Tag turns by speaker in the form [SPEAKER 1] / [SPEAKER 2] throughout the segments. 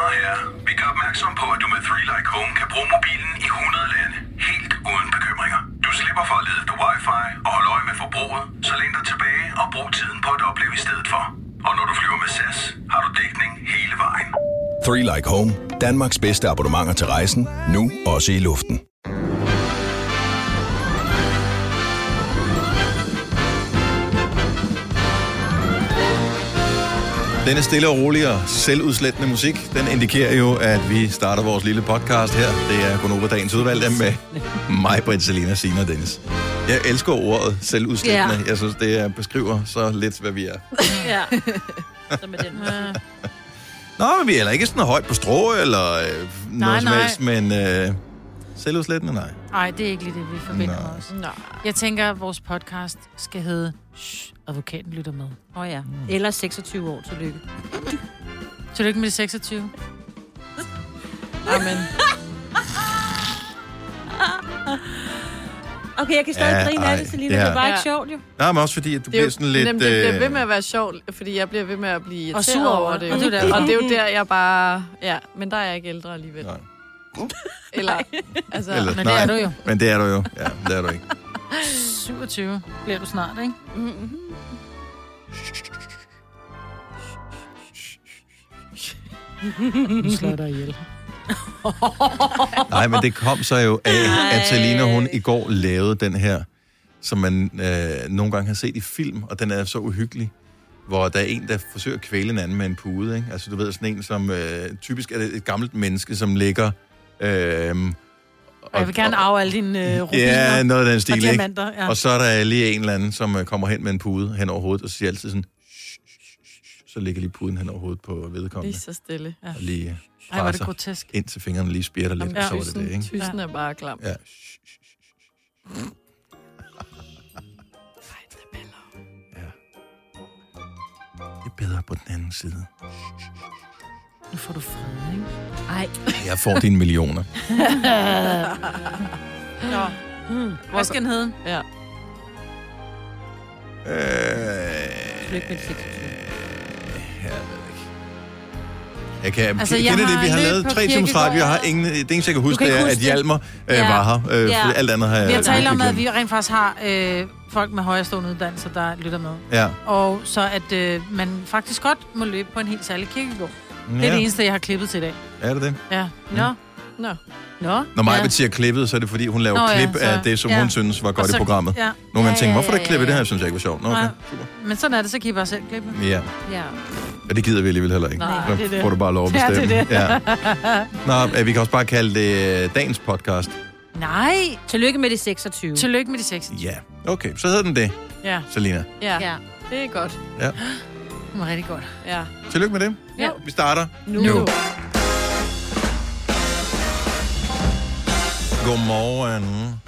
[SPEAKER 1] damer og herrer, vi gør opmærksom på, at du med 3 Like Home kan bruge mobilen i 100 lande, helt uden bekymringer. Du slipper for at lede efter wifi og holde øje med forbruget, så læn dig tilbage og brug tiden på at opleve i stedet for. Og når du flyver med SAS, har du dækning hele vejen.
[SPEAKER 2] 3 Like Home, Danmarks bedste abonnementer til rejsen, nu også i luften.
[SPEAKER 3] Denne stille og rolige og selvudslættende musik, den indikerer jo, at vi starter vores lille podcast her. Det er Gonova Dagens Udvalgte med mig, Britt, Selina, Signe og Dennis. Jeg elsker ordet selvudslættende. Yeah. Jeg synes, det beskriver så lidt, hvad vi er.
[SPEAKER 4] Ja, så med den.
[SPEAKER 3] Nå, men vi er heller ikke sådan højt på strå eller noget som helst, men selvudslættende, nej.
[SPEAKER 5] Nej, det er ikke lige det, vi forventer os.
[SPEAKER 4] Nej.
[SPEAKER 5] Jeg tænker, at vores podcast skal hedde Advokaten lytter med.
[SPEAKER 4] Ja. Eller 26 år, tillykke.
[SPEAKER 5] Tillykke med de 26.
[SPEAKER 4] Amen. Okay, jeg kan stadig grine af det, Selina. Det er bare ikke sjovt, jo.
[SPEAKER 3] Nej, men også fordi, at du bliver sådan lidt...
[SPEAKER 6] Det bliver ved med at være sjovt, fordi jeg bliver ved med at blive irriteret
[SPEAKER 5] sur
[SPEAKER 6] over det. Og det er jo der, jeg bare... Ja, men der er jeg ikke ældre alligevel.
[SPEAKER 3] Nej.
[SPEAKER 6] Eller, altså...
[SPEAKER 5] Men det er du jo.
[SPEAKER 3] Men det er du jo. Ja, det er du ikke.
[SPEAKER 5] 27 bliver du snart, ikke?
[SPEAKER 6] Mm-hmm.
[SPEAKER 5] Nu slår jeg dig ihjel.
[SPEAKER 3] Nej, men det kom så jo af, at Selina, hun i går lavede den her, som man nogle gange har set i film, og den er så uhyggelig, hvor der er en, der forsøger at kvæle en anden med en pude, ikke? Altså, du ved, sådan en, som typisk er det et gammelt menneske, som ligger...
[SPEAKER 5] Og jeg vil gerne arve alle dine rubiner.
[SPEAKER 3] Ja, noget af den stil, ikke?
[SPEAKER 5] Ja.
[SPEAKER 3] Og så er der lige en eller anden, som kommer hen med en pude hen over hovedet, og så siger altid sådan... Så ligger lige puden hen over hovedet på vedkommende.
[SPEAKER 6] Lige så stille.
[SPEAKER 3] Ja. Og lige
[SPEAKER 5] ej, var det grotesk.
[SPEAKER 3] Indtil fingrene lige spirter lidt, og så var det det, ikke?
[SPEAKER 6] Tysen er bare klam.
[SPEAKER 3] Ja. Ja. Det er bedre på den anden side.
[SPEAKER 5] Nu får du fred, ikke?
[SPEAKER 4] Ej.
[SPEAKER 3] Jeg får dine millioner.
[SPEAKER 5] Nå. Hvad skal den hedde?
[SPEAKER 6] Ja.
[SPEAKER 3] Jeg kan altså, det, vi har lavet 3 timers radio. Jeg har ingen, det eneste, jeg kan huske, det er, at Hjalmar var her. Alt andet har jeg...
[SPEAKER 5] Vi har talt om, at vi rent faktisk har folk med højrestående uddannelser, der lytter med.
[SPEAKER 3] Ja. Og
[SPEAKER 5] så at man faktisk godt må løbe på en helt særlig kirkegård. Ja. Det er det eneste, jeg har klippet til i dag.
[SPEAKER 3] Er det det?
[SPEAKER 5] Ja. Nå.
[SPEAKER 3] Når Maja siger klippet, så er det fordi, hun laver klip af det, som hun synes var godt i programmet. Nogle gange tænker, hvorfor er det klippet det her? Jeg synes jeg ikke var sjovt. Nå, okay.
[SPEAKER 5] Men sådan er det, så kan I bare selv klippe.
[SPEAKER 3] Ja. Og det gider vi alligevel heller ikke.
[SPEAKER 5] Nej,
[SPEAKER 3] så får du bare lov at bestemme.
[SPEAKER 5] Ja, det er det.
[SPEAKER 3] Nå, vi kan også bare kalde det dagens podcast.
[SPEAKER 4] Nej. Tillykke med de 26.
[SPEAKER 5] Tillykke med de 26.
[SPEAKER 3] Ja, okay. Så hedder den det, Selina.
[SPEAKER 6] Ja, det er godt.
[SPEAKER 3] Ja.
[SPEAKER 5] Det var rigtig godt.
[SPEAKER 6] Ja.
[SPEAKER 3] Tillykke med det.
[SPEAKER 4] Ja.
[SPEAKER 3] Vi starter nu. Godmorgen.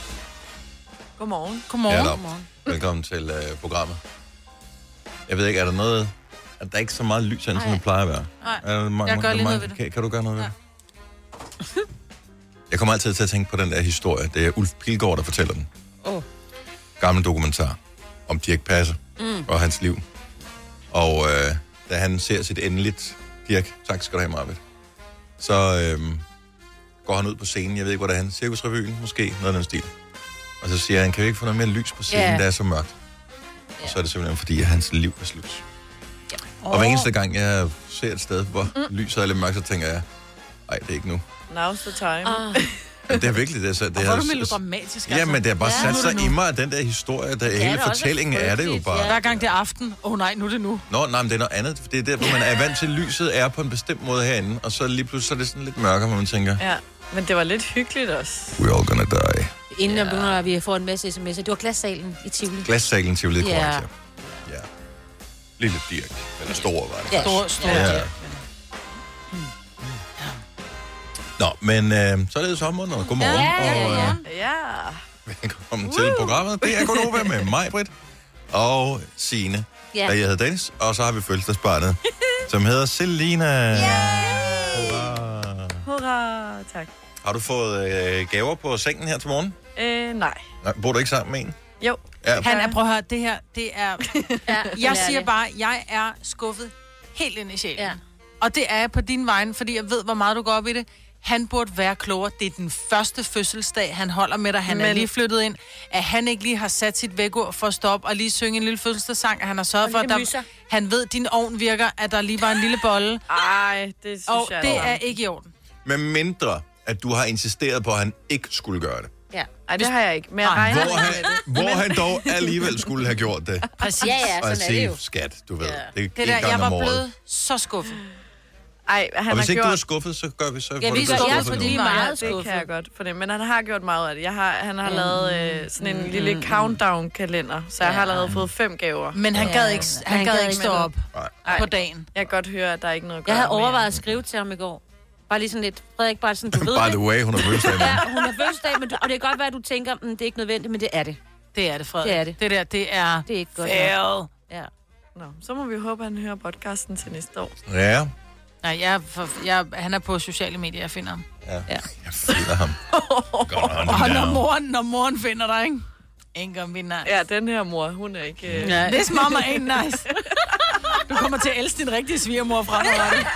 [SPEAKER 6] Godmorgen.
[SPEAKER 3] Velkommen til programmet. Jeg ved ikke, er der noget... Er der ikke så meget lys herinde, som det plejer at være?
[SPEAKER 5] Nej, jeg gør lige noget ved det.
[SPEAKER 3] Kan du gøre noget ved det? Jeg kommer altid til at tænke på den der historie. Det er Ulf Pilgaard, der fortæller den. Gammel dokumentar om Dirch Passer og hans liv. Og da han ser sit endeligt... Dirch, tak skal du have, Marvitt. Så går han ud på scenen. Jeg ved ikke, hvor det er han. Cirkusrevyen, måske. Noget af den stil. Og så siger han, kan vi ikke få noget mere lys på scenen, der er så mørkt? Og så er det simpelthen, fordi hans liv er slut. Og hver eneste gang, jeg ser et sted, hvor lyset er lidt mørkt, så tænker jeg, ej, det er ikke nu.
[SPEAKER 6] Now's the time.
[SPEAKER 3] Ja, det er virkelig det. Så det
[SPEAKER 5] er du melodramatisk?
[SPEAKER 3] Ja, men det er bare sat sig i mig, den der historie, der hele fortællingen er det jo bare.
[SPEAKER 5] Hver gang det er aften, nej, nu er det nu.
[SPEAKER 3] Nej, men det er noget andet. Det er der, hvor man er vant til, lyset er på en bestemt måde herinde, og så lige pludselig så er det sådan lidt mørkere, hvor man tænker...
[SPEAKER 6] Ja, men det var lidt hyggeligt også.
[SPEAKER 3] We're all gonna die.
[SPEAKER 4] Inden begynder vi får en masse sms'er. Det var glassalen i Tivoli.
[SPEAKER 3] Glassalen i Tivoli, det er korrekt, ja. Lille Dirch. Eller stor, var det.
[SPEAKER 5] Ja, stor Dirch.
[SPEAKER 3] Nå, men så er det sommeren, og godmorgen.
[SPEAKER 6] Ja.
[SPEAKER 3] Velkommen til programmet. Det er Gonova med mig, Britt, og Signe. Og jeg hedder Dennis, og så har vi fødselsdagsbarnet, som hedder Selina.
[SPEAKER 6] Hurra, tak.
[SPEAKER 3] Har du fået gaver på sengen her til morgen?
[SPEAKER 6] Nej.
[SPEAKER 3] Bor du ikke sammen med en?
[SPEAKER 6] Jo.
[SPEAKER 3] Ja.
[SPEAKER 5] Han er, prøv at høre, det her, det er... jeg siger bare, jeg er skuffet helt ind i sjælen. Og det er jeg på din vegne, fordi jeg ved, hvor meget du går op i det. Han burde være klogere. Det er den første fødselsdag, han holder med dig. Han er lige flyttet ind. At han ikke lige har sat sit vækord for at stoppe og lige synge en lille fødselsdagssang. At han har sørget for, at han ved, at din ovn virker, at der lige var en lille bolle.
[SPEAKER 6] Ej, det synes
[SPEAKER 5] og
[SPEAKER 6] jeg
[SPEAKER 5] det er ikke i orden.
[SPEAKER 3] Med mindre, at du har insisteret på, at han ikke skulle gøre det.
[SPEAKER 6] Ja. Ej, det har jeg ikke. Men jeg regner
[SPEAKER 3] hvor han dog alligevel skulle have gjort det.
[SPEAKER 5] Præcis.
[SPEAKER 4] Ja,
[SPEAKER 3] og at
[SPEAKER 4] sådan er det jo.
[SPEAKER 3] sige, skat, du ved. Det
[SPEAKER 5] Det der, jeg var blevet så skuffet.
[SPEAKER 6] Ej, han
[SPEAKER 3] og hvis
[SPEAKER 6] har
[SPEAKER 3] ikke
[SPEAKER 6] gjort...
[SPEAKER 3] du er skuffet, så gør vi så.
[SPEAKER 4] Ja, vi er fordi meget
[SPEAKER 6] skuffet. Det kan jeg godt fornemme. Men han har gjort meget af det. Han har lavet sådan en lille countdown-kalender, så jeg har allerede fået 5 gaver.
[SPEAKER 5] Men han gad ikke stå op på dagen.
[SPEAKER 6] Jeg kan godt høre, at der er ikke noget at gøre.
[SPEAKER 4] Jeg havde overvejet at skrive til ham i går. Bare lige sådan lidt, Frederik, bare sådan, du ved
[SPEAKER 3] By the way, hun har fødselsdag.
[SPEAKER 4] Ja, hun har fødselsdag, og det kan godt være, at du tænker, det er ikke nødvendigt, men det er det.
[SPEAKER 5] Det er det, Frederik.
[SPEAKER 4] Det er det.
[SPEAKER 5] Det der, det er
[SPEAKER 4] ikke godt.
[SPEAKER 5] Fail.
[SPEAKER 4] Ja.
[SPEAKER 6] Nå, så må vi håbe, at han hører podcasten til næste år.
[SPEAKER 3] Ja.
[SPEAKER 5] Nej, han er på sociale medier, jeg finder ham.
[SPEAKER 3] Ja. Jeg finder ham.
[SPEAKER 5] Og når moren finder dig, ikke? Ain't gonna be nice.
[SPEAKER 6] Ja, den her mor, hun er ikke...
[SPEAKER 5] This mama ain't nice. Du kommer til at elske din rigtige svigermor fremadrettet.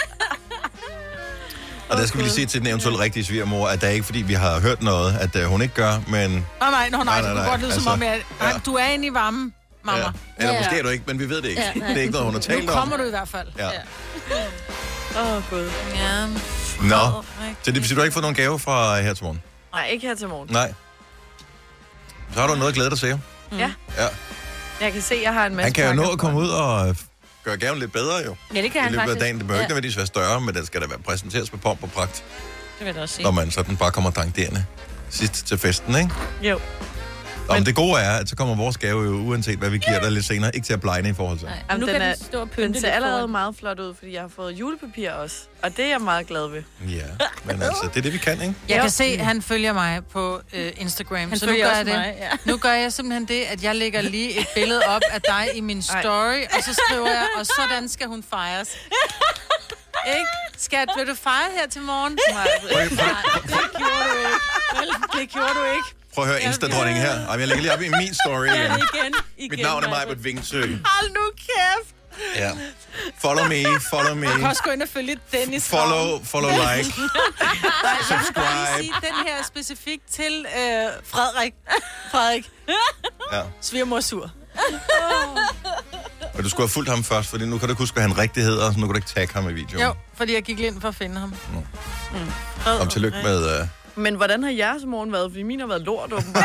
[SPEAKER 3] Og der skal vi lige sige til den eventuelle rigtige svigermor, at det er ikke fordi, vi har hørt noget, at hun ikke gør, men...
[SPEAKER 5] Nej, det kunne godt lyde som om, at du er inde i varmen, mamma.
[SPEAKER 3] Ja. Eller måske er du ikke, men vi ved det ikke. Det er ikke noget, hun har talt om.
[SPEAKER 5] Nu kommer du i hvert fald.
[SPEAKER 3] Ja.
[SPEAKER 6] Gud.
[SPEAKER 5] Ja.
[SPEAKER 3] Nå, så det betyder, du har ikke fået nogen gave fra her til morgen?
[SPEAKER 6] Nej, ikke her til morgen.
[SPEAKER 3] Nej. Så har du noget at glæde dig til.
[SPEAKER 6] Ja. Jeg kan se, at jeg har en masse.
[SPEAKER 3] Han kan jo nå at komme ud og gøre gaven lidt bedre, jo.
[SPEAKER 4] Ja, det kan han faktisk.
[SPEAKER 3] I løbet af dagen. Det behøver ikke nødvendigvis være større, men den skal da være præsenteret med pomp og pragt.
[SPEAKER 4] Det vil jeg også sige.
[SPEAKER 3] Når man sådan bare kommer dankderende sidst til festen, ikke?
[SPEAKER 6] Jo.
[SPEAKER 3] Men det gode er, at så kommer vores gave jo, uanset hvad vi giver dig lidt senere, ikke til at blegne i forhold til.
[SPEAKER 4] Nej, nu kan den stå og pynte
[SPEAKER 6] den ser allerede meget flot ud, fordi jeg har fået julepapir også. Og det er jeg meget glad ved.
[SPEAKER 3] Ja, men altså, det er det, vi kan, ikke?
[SPEAKER 5] Jeg kan se, at han følger mig på Instagram, så nu gør jeg det. Mig, ja. Nu gør jeg simpelthen det, at jeg lægger lige et billede op af dig i min story, og så skriver jeg, og sådan skal hun fejres. Ikke? Skat, vil du fejre her til morgen? Nej, det gjorde du ikke. Det gjorde du ikke.
[SPEAKER 3] Prøv at høre Insta-dronningen her. Jeg lægger lige op i min story igen. Mit navn er Majbert Vingsø.
[SPEAKER 6] Hold nu kæft.
[SPEAKER 3] Ja. Follow me.
[SPEAKER 5] Du kan også gå ind og følge Dennis.
[SPEAKER 3] Follow like. Subscribe.
[SPEAKER 5] Jeg vil sige, den her er specifikt til Frederik.
[SPEAKER 3] Ja.
[SPEAKER 5] Svigermor sur.
[SPEAKER 3] Men du skulle have fulgt ham først, fordi nu kan du ikke huske, hvad han rigtig hedder, så nu kan du ikke tagge ham i videoen.
[SPEAKER 5] Jo, fordi jeg gik ind for at finde ham.
[SPEAKER 3] Om tillykke med...
[SPEAKER 6] Men hvordan har jeres morgen været? Fordi min har været lort, åbenbart.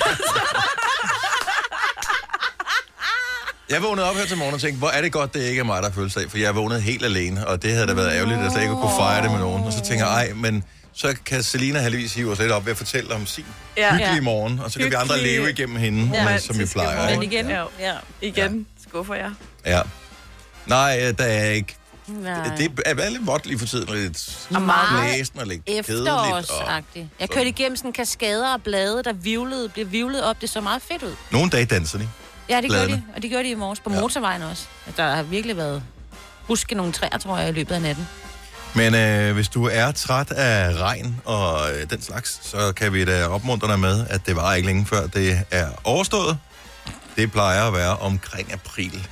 [SPEAKER 3] Jeg vågnede op her til morgen og tænkte, hvor er det godt, det ikke er mig, der har fødselsdag, for jeg vågnede helt alene, og det havde da været ærgerligt, at jeg slet ikke kunne fejre det med nogen. Og så tænker jeg, men så kan Selina heldigvis hive os lidt op ved at fortælle om sin hyggelige morgen, og så kan vi andre leve igennem hende, som vi plejer.
[SPEAKER 4] Men igen?
[SPEAKER 6] Igen skuffer jeg.
[SPEAKER 3] Ja. Nej, der er ikke... Det er lidt vådt lige for tiden, og lidt blæsende og lidt kedeligt.
[SPEAKER 4] Efterårsagtigt. Jeg kørte igennem sådan kaskader og blade, der blev vivlet op. Det så meget fedt ud.
[SPEAKER 3] Nogle dage danser de.
[SPEAKER 4] Ja, det gør de. Og de gør de i morges på motorvejen også. Der har virkelig været buske nogle træer, tror jeg, i løbet af natten.
[SPEAKER 3] Men hvis du er træt af regn og den slags, så kan vi da opmuntre dig med, at det var ikke længe før det er overstået. Det plejer at være omkring april.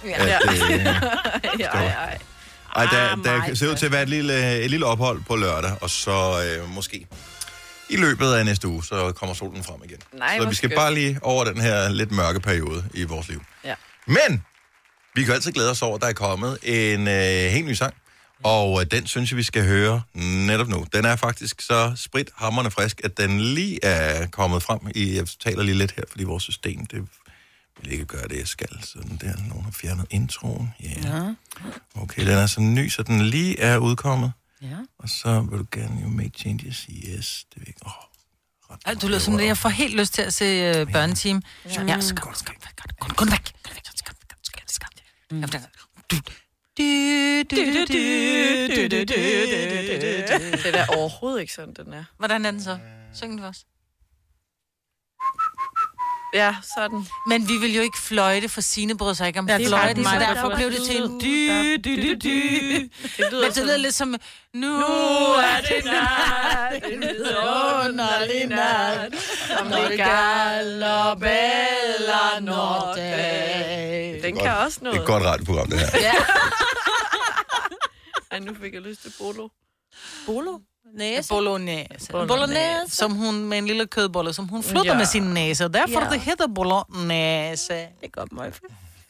[SPEAKER 3] Der ser ud til at være et lille ophold på lørdag, og så måske i løbet af næste uge, så kommer solen frem igen. Så vi skal bare lige over den her lidt mørke periode i vores liv.
[SPEAKER 6] Ja.
[SPEAKER 3] Men vi kan altid glæde os over, at der er kommet en helt ny sang, og den synes jeg, vi skal høre netop nu. Den er faktisk så sprithamrende frisk, at den lige er kommet frem i, jeg taler lige lidt her, fordi vores system, det vil ikke gøre det, jeg skal. Sådan der, nogen har fjernet introen. Yeah. Okay, den er så ny, så den lige er udkommet. Ja. Og så vil du gerne make changes. Yes, det vil ikke.
[SPEAKER 5] Du lyder som det, jeg får helt lyst til at se børneteam. Ja, så gå væk.
[SPEAKER 6] Det er overhovedet ikke sådan, den er.
[SPEAKER 5] Hvordan er den så? Syng den for os.
[SPEAKER 6] Ja, sådan.
[SPEAKER 5] Men vi vil jo ikke fløjte, for Signe bryder sig ikke om fløjte, så derfor blev det til en dy. Men det lyder lidt som, nu er det nat, en vidunderlig nat, om det gælder bella notte.
[SPEAKER 6] Den kan også noget.
[SPEAKER 3] Det er et godt radioprogram, det her.
[SPEAKER 5] Ja.
[SPEAKER 6] Ej, nu fik jeg lyst til bolo.
[SPEAKER 4] Bolo? Næse?
[SPEAKER 5] Bolognese. Som hun med en lille kødbolle, som hun flytter med sin næse. Og derfor det hedder bolognese.
[SPEAKER 4] Det er godt, Møjfe.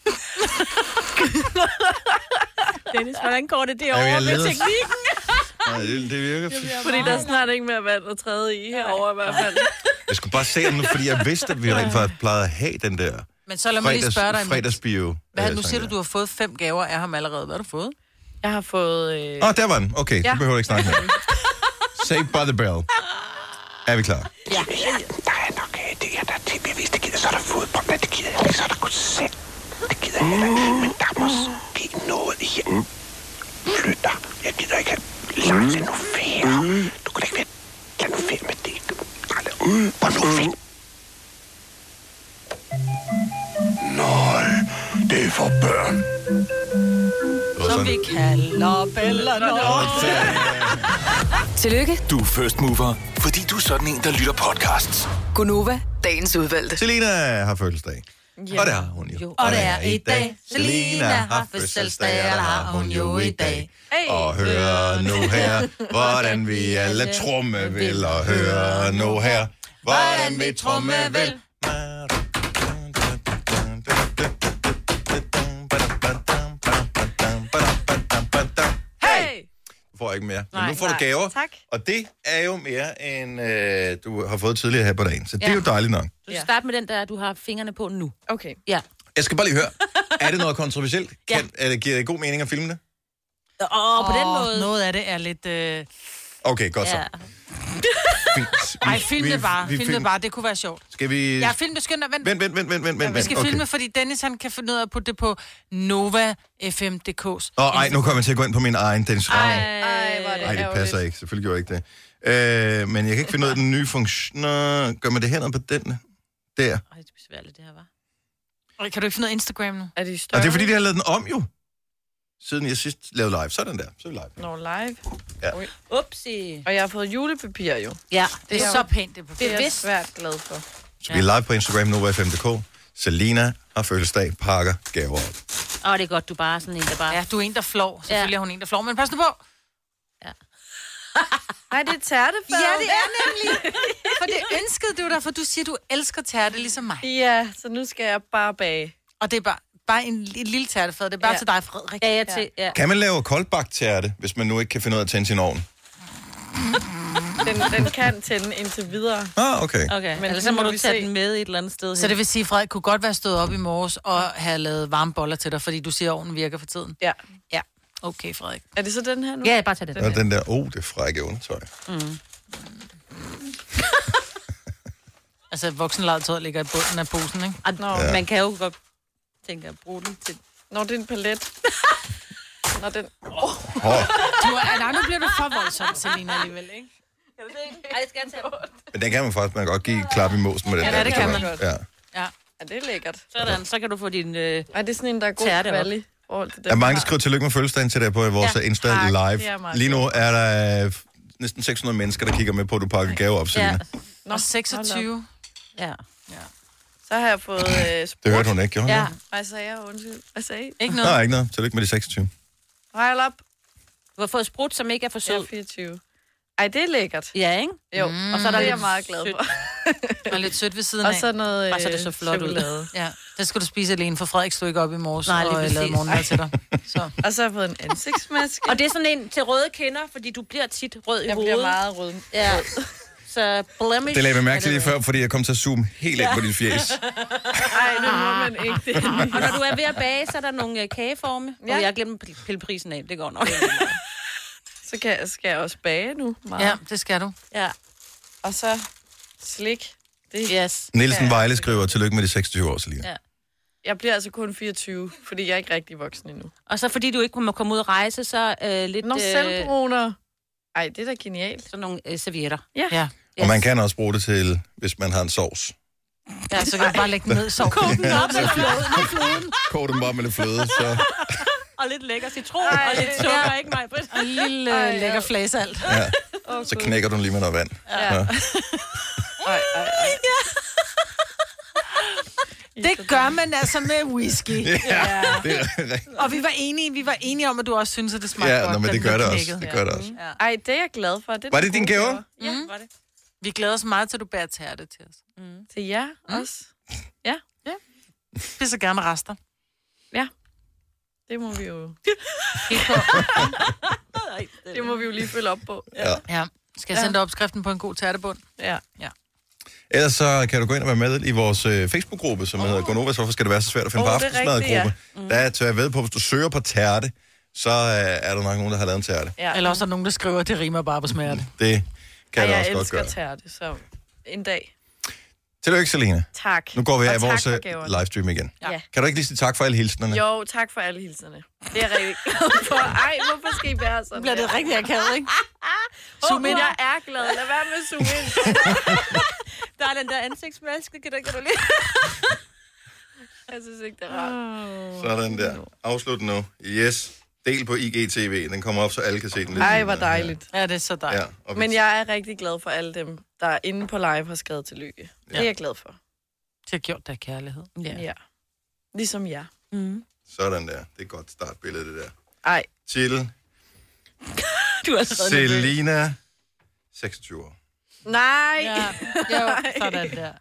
[SPEAKER 4] Dennis, hvordan går det derovre med teknikken?
[SPEAKER 3] Nej, det virker...
[SPEAKER 6] Fordi der er snart ikke mere vand at træde i herovre i hvert fald.
[SPEAKER 3] Jeg skulle bare se nu, fordi jeg vidste, at vi rent faktisk plejede at have den der
[SPEAKER 5] men så lad mig lige spørge dig.
[SPEAKER 3] Fredagsbio.
[SPEAKER 5] Nu siger du har fået 5 gaver af ham allerede. Hvad har du fået?
[SPEAKER 6] Jeg har fået...
[SPEAKER 3] der var den. Okay, så behøver du ikke snakke mere. Saved by the bell. Er vi klar?
[SPEAKER 4] Ja.
[SPEAKER 7] Der er nok det her, der er til. Hvis det gider, så er der fodbold. Nej, det gider jeg ikke. Så er der koncert. Det gider jeg heller ikke. Men der er måske noget her. Flyt dig. Jeg gider ikke have langt nu ferie. Du kan ikke være... Lad nu ferie med det. Hvor nu ferie. Nej, det er for børn.
[SPEAKER 5] Som vi kalder bellerne.
[SPEAKER 8] Tillykke,
[SPEAKER 7] Du er first mover, fordi du er sådan en, der lytter podcasts.
[SPEAKER 8] Gunova, dagens udvalgte.
[SPEAKER 3] Selina har fødselsdag. Og det har hun jo.
[SPEAKER 5] Og det er i dag. Selina har fødselsdag, og det har hun jo i dag.
[SPEAKER 3] Og hør nu her, hvordan vi alle tromme vil. Og hør nu her, hvordan vi tromme vil. Får ikke mere. Men nu får du gaver.
[SPEAKER 6] Tak.
[SPEAKER 3] Og det er jo mere, end du har fået tidligere her på dagen. Så det er jo dejligt nok.
[SPEAKER 4] Du skal starte med den der, du har fingrene på nu.
[SPEAKER 6] Okay.
[SPEAKER 4] Ja.
[SPEAKER 3] Jeg skal bare lige høre, er det noget kontroversielt? Giver det god mening at filme det?
[SPEAKER 4] På den måde.
[SPEAKER 5] Noget af det er lidt...
[SPEAKER 3] Okay, godt så.
[SPEAKER 4] Ja.
[SPEAKER 5] Ej, film det bare. Film det bare. Det kunne være sjovt.
[SPEAKER 3] Skal vi...
[SPEAKER 5] Ja, film det skønt.
[SPEAKER 3] Vent.
[SPEAKER 5] Vi skal filme, fordi Dennis han kan finde ud af at putte det på NovaFM.dk's.
[SPEAKER 3] Nu kommer jeg til at gå ind på min egen Dennis Ravn.
[SPEAKER 6] Ej,
[SPEAKER 3] det passer ikke. Selvfølgelig gjorde jeg ikke det. Men jeg kan ikke finde ud af den nye funktion. Gør man det hernede på den? Der.
[SPEAKER 4] Det er besværligt, det her, var.
[SPEAKER 5] Kan du ikke finde noget Instagram nu?
[SPEAKER 6] Er de større?
[SPEAKER 3] Og det er fordi, de har lavet den om jo. Siden jeg sidst lavede live. Sådan der. Så er vi live.
[SPEAKER 6] Nå, live.
[SPEAKER 3] Ja.
[SPEAKER 4] Upsi.
[SPEAKER 6] Og jeg har fået julepapir jo.
[SPEAKER 4] Ja,
[SPEAKER 5] Det er så pænt, det på.
[SPEAKER 6] Det er jeg svært glad for.
[SPEAKER 3] Så vi er live på Instagram, NovaFM.dk. Selina har fødselsdag, pakker gaver op.
[SPEAKER 4] det er godt, du bare er sådan en, der bare...
[SPEAKER 5] Ja, du er en, der flår. Selvfølgelig er hun en, der flår, men pas nu på.
[SPEAKER 4] Ja.
[SPEAKER 6] Nej, det er tærtefad.
[SPEAKER 5] Ja, det er nemlig. For det ønskede du dig, for du siger, du elsker tærte ligesom mig.
[SPEAKER 6] Ja, så nu skal jeg bare bage.
[SPEAKER 5] Og det er bare en lille tærtefad. Det er bare til dig, Frederik.
[SPEAKER 4] Ja.
[SPEAKER 3] Kan man lave koldbagt tærte, hvis man nu ikke kan finde ud af at tænde sin ovn?
[SPEAKER 6] Den kan tænde indtil videre.
[SPEAKER 3] Okay.
[SPEAKER 4] Men ellers så må du tage den med et eller andet sted.
[SPEAKER 5] Så det vil sige, Frederik kunne godt være stået op i morges og have lavet varme boller til dig, fordi du siger, at ovnen virker for tiden.
[SPEAKER 6] Ja.
[SPEAKER 5] Ja. Okay, Frederik.
[SPEAKER 6] Er det så den her nu?
[SPEAKER 4] Ja, bare tag den.
[SPEAKER 3] Og den der, det frække undertøj.
[SPEAKER 5] Altså, voksenlegetøjet ligger i bunden af posen, ikke?
[SPEAKER 4] Man kan jo godt tænke at bruge den til...
[SPEAKER 6] Når det er en palet. Når den...
[SPEAKER 5] Nej, nu bliver du for voldsomt, Selina, alligevel, ikke?
[SPEAKER 4] Ej, skal jeg tage den?
[SPEAKER 3] Men den kan man godt give klap i mosen med den.
[SPEAKER 5] Ja, det kan man.
[SPEAKER 3] Ja.
[SPEAKER 6] Ja, det er lækkert.
[SPEAKER 4] Sådan, så kan du få din...
[SPEAKER 6] Ej, det er sådan en, der er god
[SPEAKER 4] tærte op.
[SPEAKER 6] kvali.
[SPEAKER 3] Der er mange, der skriver tillykke med fødselsdagen til dig på vores Insta live.
[SPEAKER 6] det er meget
[SPEAKER 3] Lige nu er der næsten 600 mennesker, der kigger med på, at du pakker gaver op, Selina.
[SPEAKER 5] Og 26.
[SPEAKER 4] Ja.
[SPEAKER 6] Så har jeg fået sprut.
[SPEAKER 3] Det hørte hun ikke, gjorde hun?
[SPEAKER 4] Ja.
[SPEAKER 6] Hvad sagde jeg? Undskyld. Hvad sagde I?
[SPEAKER 5] Ikke noget.
[SPEAKER 3] Nej, ikke noget. Tillykke med de 26.
[SPEAKER 6] Hold op.
[SPEAKER 4] Du har fået sprut, som ikke er for
[SPEAKER 6] Jeg
[SPEAKER 4] sød.
[SPEAKER 6] er 24. Ej, det er lækkert.
[SPEAKER 4] Ja, ikke?
[SPEAKER 6] Jo, og så er der
[SPEAKER 4] lidt
[SPEAKER 6] jeg meget glad for.
[SPEAKER 5] Og lidt sødt ved siden af.
[SPEAKER 6] Og så noget
[SPEAKER 4] Bare så det så flot
[SPEAKER 6] chokolade.
[SPEAKER 4] ud.
[SPEAKER 5] Ja, det skal du spise alene, for Frederik stod ikke op i morges
[SPEAKER 4] Nej, lige
[SPEAKER 5] og
[SPEAKER 4] præcis.
[SPEAKER 5] lavede morgenmad til dig. Så.
[SPEAKER 6] Og så har jeg fået en ansigtsmaske.
[SPEAKER 4] Og det er sådan en til røde kinder, fordi du bliver tit rød i
[SPEAKER 6] jeg
[SPEAKER 4] hovedet.
[SPEAKER 6] bliver meget rød.
[SPEAKER 4] Ja. Så blemish.
[SPEAKER 3] Det lagde jeg mærke til lige før, fordi jeg kom til at zoome helt ind på dit fjes.
[SPEAKER 6] Nej, det må man ikke. Det.
[SPEAKER 4] Og når du er ved at bage, så er der nogle kageforme. Ja. Og jeg har glemt at pille prisen af. Det går nok.
[SPEAKER 6] Så skal jeg også bage nu. Meget.
[SPEAKER 5] Ja, det skal du.
[SPEAKER 4] Ja.
[SPEAKER 6] Og så slik. Det.
[SPEAKER 4] Yes.
[SPEAKER 3] Nielsen Vejle skriver, tillykke med de 26 år, Selina.
[SPEAKER 4] Ja.
[SPEAKER 6] Jeg bliver altså kun 24, fordi jeg er ikke rigtig voksen endnu.
[SPEAKER 4] Og så fordi du ikke må komme ud og rejse, så lidt...
[SPEAKER 6] Nå, selvbruner. Ej, det er da genialt.
[SPEAKER 4] Sådan nogle servietter.
[SPEAKER 5] Ja.
[SPEAKER 3] Og man kan også bruge det til, hvis man har en sovs.
[SPEAKER 5] Ja, så kan du bare lægge den ned i sovsen.
[SPEAKER 4] Kog den op med fløden.
[SPEAKER 3] Kog dem op med lidt fløde, så...
[SPEAKER 4] Og lidt lækker citron og lidt sukker, ikke mig, Britt?
[SPEAKER 5] Og en lille lækker flæsalt.
[SPEAKER 3] Ja. Så knækker du lige med noget vand.
[SPEAKER 6] Ja.
[SPEAKER 3] Ja.
[SPEAKER 5] Det gør man altså med whisky.
[SPEAKER 3] Ja. Det er
[SPEAKER 5] og vi var enige om, at du også synes, at det smagte godt.
[SPEAKER 3] Ja, men det gør det også. Det gør det også.
[SPEAKER 6] Ja. Ej, det er jeg glad for.
[SPEAKER 3] Var det din gave?
[SPEAKER 6] Ja, var det.
[SPEAKER 5] Vi glæder os meget til, at du bærer tærte til os.
[SPEAKER 6] Til jer også? Ja.
[SPEAKER 5] Spiser gerne rester.
[SPEAKER 6] Ja. Det må vi jo... det må vi jo lige følge op på.
[SPEAKER 5] Ja. Skal jeg sende dig opskriften på en god tærtebund?
[SPEAKER 6] Ja.
[SPEAKER 3] Ellers så kan du gå ind og være med i vores Facebook-gruppe, som hedder Gonova. Hvorfor skal det være så svært at finde på aftensmadgruppe? Der tør jeg ved på, hvis du søger på tærte, så er der nok nogen, der har lavet en tærte.
[SPEAKER 5] Ja. Eller også er der nogen, der skriver, at det rimer bare på smerte.
[SPEAKER 3] Det kan jeg også godt gøre.
[SPEAKER 6] Jeg elsker tærte, så en dag.
[SPEAKER 3] Tillykke, Selina.
[SPEAKER 6] Tak.
[SPEAKER 3] Nu går vi af vores livestream igen.
[SPEAKER 6] Ja.
[SPEAKER 3] Kan du ikke lige sige tak for alle hilsnerne?
[SPEAKER 6] Jo, tak for alle hilsnerne. Det er jeg rigtig glad for. Ej, hvorfor skal I være sådan?
[SPEAKER 5] Nu bliver det rigtig akavet, ikke?
[SPEAKER 6] Zoom ind. Jeg er glad. Lad være med zoom ind.
[SPEAKER 4] Der er den der ansigtsmaske. Kan du lide?
[SPEAKER 6] Jeg synes ikke, det er rart.
[SPEAKER 3] Sådan der. Afslut nu. Yes. Del på IGTV. Den kommer op, så alle kan se den.
[SPEAKER 6] Ej, hvor dejligt.
[SPEAKER 5] Ja, det er så dejligt.
[SPEAKER 3] Ja,
[SPEAKER 6] men jeg er rigtig glad for alle dem, der inde på live har skrevet tillykke. Det er jeg glad for.
[SPEAKER 5] De har gjort der kærlighed.
[SPEAKER 6] Ja. Ligesom jer.
[SPEAKER 3] Sådan der. Det er et godt startbillede, det der.
[SPEAKER 6] Ej.
[SPEAKER 3] Til
[SPEAKER 4] Du er
[SPEAKER 3] Selina, 26 år.
[SPEAKER 6] Nej.
[SPEAKER 5] Ja. Jo, sådan der.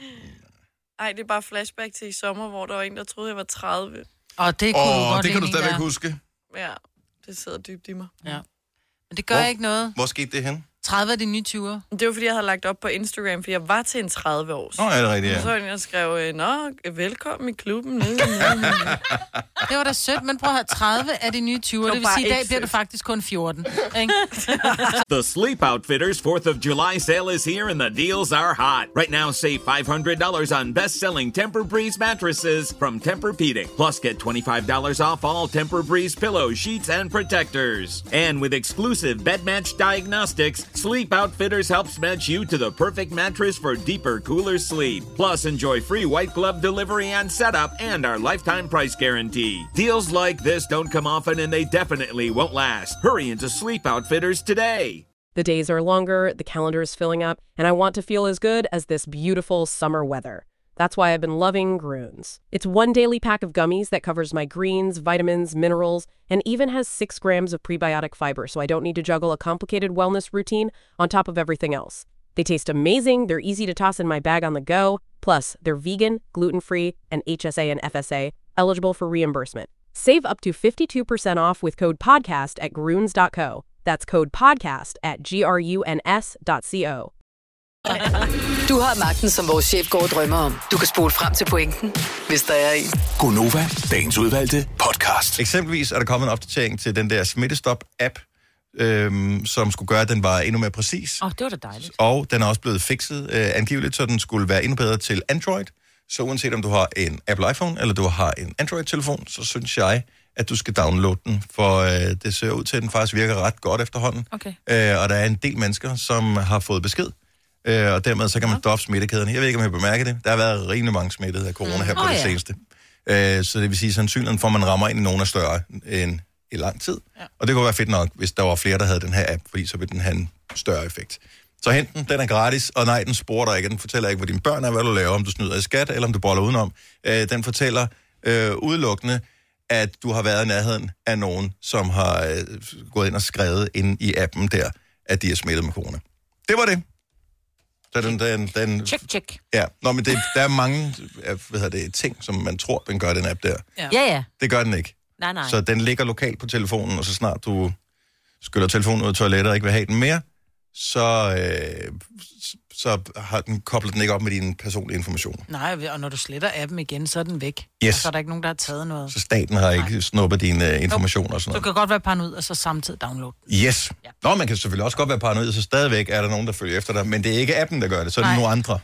[SPEAKER 6] Ej, det er bare flashback til i sommer, hvor der var en, der troede, jeg var 30.
[SPEAKER 5] Og det kunne godt
[SPEAKER 3] det kan du stadigvæk huske.
[SPEAKER 6] Ja, det sidder dybt i mig.
[SPEAKER 5] Ja. Men det gør ikke noget.
[SPEAKER 3] Hvor skete det hen?
[SPEAKER 5] 30 er de nye 20'er.
[SPEAKER 6] Det var, fordi jeg havde lagt op på Instagram, for jeg var til en 30-års.
[SPEAKER 3] Er det rigtigt, ja.
[SPEAKER 6] Og så jeg skrev, velkommen i klubben.
[SPEAKER 5] Det var da sødt, men prøv at høre, 30 er de nye 20'er. Det vil sige, i dag bliver det faktisk kun 14. Ikke?
[SPEAKER 9] The Sleep Outfitters 4th of July sale is here and the deals are hot. Right now, save $500 on best-selling Tempur-Breeze mattresses from Tempur-Pedic. Plus, get $25 off all Tempur-Breeze pillows, sheets, and protectors. And with exclusive bed match diagnostics, Sleep Outfitters helps match you to the perfect mattress for deeper, cooler sleep. Plus, enjoy free white glove delivery and setup and our lifetime price guarantee. Deals like this don't come often and they definitely won't last. Hurry into Sleep Outfitters today.
[SPEAKER 10] The days are longer, the calendar is filling up, and I want to feel as good as this beautiful summer weather. That's why I've been loving Groones. It's one daily pack of gummies that covers my greens, vitamins, minerals, and even has 6 grams of prebiotic fiber, so I don't need to juggle a complicated wellness routine on top of everything else. They taste amazing, they're easy to toss in my bag on the go, plus they're vegan, gluten-free, and HSA and FSA, eligible for reimbursement. Save up to 52% off with code PODCAST at Groones.co. That's code PODCAST at GRUNS.co.
[SPEAKER 8] Du har magten, som vores chef går og drømmer om. Du kan spole frem til pointen, hvis der er en.
[SPEAKER 2] Gonova, dagens udvalgte podcast.
[SPEAKER 3] Eksempelvis er der kommet en opdatering til den der Smittestop-app, som skulle gøre, at den var endnu mere præcis.
[SPEAKER 4] Det var da dejligt.
[SPEAKER 3] Og den er også blevet fikset angiveligt, så den skulle være endnu bedre til Android. Så uanset om du har en Apple iPhone, eller du har en Android-telefon, så synes jeg, at du skal downloade den, for det ser ud til, at den faktisk virker ret godt efterhånden.
[SPEAKER 4] Okay.
[SPEAKER 3] Og der er en del mennesker, som har fået besked, og dermed så kan man stoppe smittekæden. Jeg ved ikke, om jeg bemærker det. Der har været rimelig mange smittede af corona her på det seneste. Så det vil sige, at sandsynligheden for, at man rammer ind i nogen er større end i lang tid. Ja. Og det kunne være fedt nok, hvis der var flere, der havde den her app, fordi så ville den have en større effekt. Så hent den er gratis, og nej, den sporer dig ikke. Den fortæller ikke, hvor dine børn er, hvad du laver, om du snyder i skat, eller om du boller udenom. Den fortæller udelukkende, at du har været i nærheden af nogen, som har gået ind og skrevet ind i appen der, at de er smittet med corona. Det var det. Så den
[SPEAKER 4] Check.
[SPEAKER 3] Ja, men der er mange ting, som man tror, den gør, den app der.
[SPEAKER 4] Ja. Det
[SPEAKER 3] gør den ikke.
[SPEAKER 4] Nej.
[SPEAKER 3] Så den ligger lokalt på telefonen, og så snart du skyller telefonen ud af toilettet og ikke vil have den mere, så har den koblet den ikke op med dine personlige informationer.
[SPEAKER 5] Nej, og når du sletter appen igen, så er den væk.
[SPEAKER 3] Yes.
[SPEAKER 5] Så er der ikke nogen, der har taget noget.
[SPEAKER 3] Så staten har ikke snuppet dine informationer og sådan noget.
[SPEAKER 5] Du kan godt være paranoid, og så samtidig downloade.
[SPEAKER 3] Yes. Ja. Nå, man kan selvfølgelig også godt være paranoid, så stadigvæk er der nogen, der følger efter dig, men det er ikke appen, der gør det, så er det nogle andre.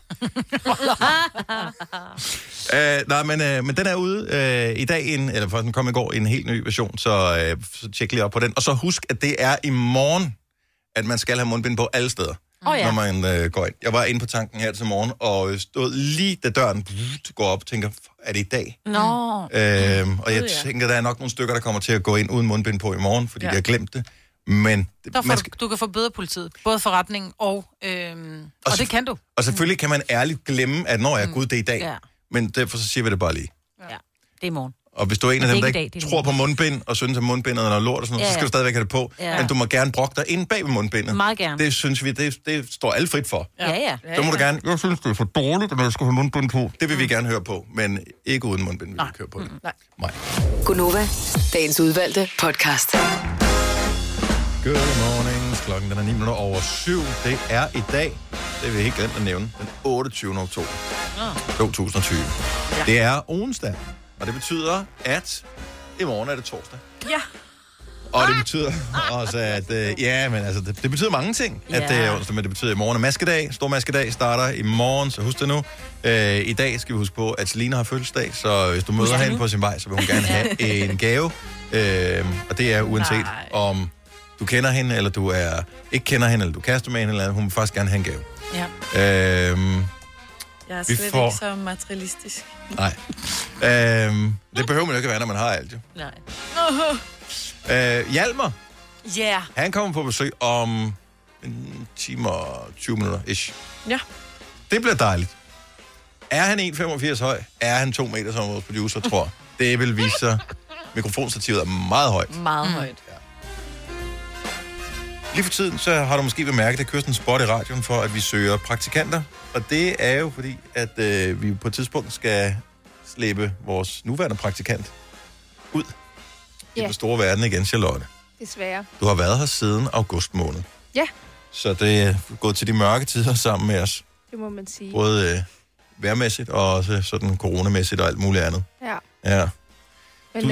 [SPEAKER 3] Men den er ude i dag, eller for den kom i går, en helt ny version, så tjek lige op på den. Og så husk, at det er i morgen, at man skal have mundbind på alle steder, når man går ind. Jeg var inde på tanken her til morgen, og stod lige da døren går op og tænker, er det i dag? Og jeg tænker, der er nok nogle stykker, der kommer til at gå ind uden mundbind på i morgen, fordi de har glemt det. Men
[SPEAKER 5] du kan få bøder politiet, både forretningen og det kan du.
[SPEAKER 3] Og selvfølgelig kan man ærligt glemme, at når jeg er gud, det er i dag. Ja. Men derfor så siger vi det bare lige.
[SPEAKER 4] Ja, det er i morgen.
[SPEAKER 3] Og hvis du er en af dem, der ikke tror på mundbind, og synes, at mundbindet er noget lort og sådan noget, så skal du stadigvæk have det på. Ja. Men du må gerne brokke dig ind bag ved mundbindet.
[SPEAKER 4] Meget gerne.
[SPEAKER 3] Det synes vi, det står alle frit for.
[SPEAKER 4] Ja.
[SPEAKER 3] Så må du gerne, jeg synes, det er for dårligt, at jeg skal have mundbind på. Det vil vi gerne høre på, men ikke uden mundbind, vil vi køre på det. Nej.
[SPEAKER 8] Gunova, dagens udvalgte podcast.
[SPEAKER 3] Good morning. Klokken den er 7:09. Det er i dag, det vil jeg helt glemt at nævne, den 28. oktober 2020. Ja. Det er onsdag, og det betyder, at i morgen er det torsdag.
[SPEAKER 6] Ja.
[SPEAKER 3] Og det betyder også, at det betyder mange ting, at det er onsdag, men det betyder, at i morgen er maskedag. Stor maskedag starter i morgen, så husk det nu. I dag skal vi huske på, at Selina har fødselsdag, så hvis du møder hende på sin vej, så vil hun gerne have en gave. Og det er uanset om du kender hende, eller du ikke kender hende, eller du kaster med hende, eller hun vil faktisk gerne have en gave.
[SPEAKER 6] Ja. Jeg er slet ikke så materialistisk.
[SPEAKER 3] Nej. Det behøver man jo ikke være, når man har alt, jo.
[SPEAKER 4] Nej.
[SPEAKER 3] Hjalmar.
[SPEAKER 6] Ja.
[SPEAKER 3] Han kommer på besøg om en time og 20 minutter, ish.
[SPEAKER 6] Ja.
[SPEAKER 3] Det bliver dejligt. Er han 1,85 høj? Er han 2 meter, som vores producer tror? Det vil vise sig. Mikrofonstativet er meget højt.
[SPEAKER 6] Meget højt.
[SPEAKER 3] Ja. Lige for tiden, så har du måske bemærket, at der kører sådan en spot i radioen for, at vi søger praktikanter. Og det er jo fordi, at vi på et tidspunkt skal slæbe vores nuværende praktikant ud i den store verden igen, Charlotte.
[SPEAKER 11] Desværre.
[SPEAKER 3] Du har været her siden august måned.
[SPEAKER 11] Ja.
[SPEAKER 3] Så det er gået til de mørke tider sammen med os.
[SPEAKER 11] Det må man sige.
[SPEAKER 3] Både vejrmæssigt og også sådan coronamæssigt og alt muligt andet.
[SPEAKER 11] Ja. Men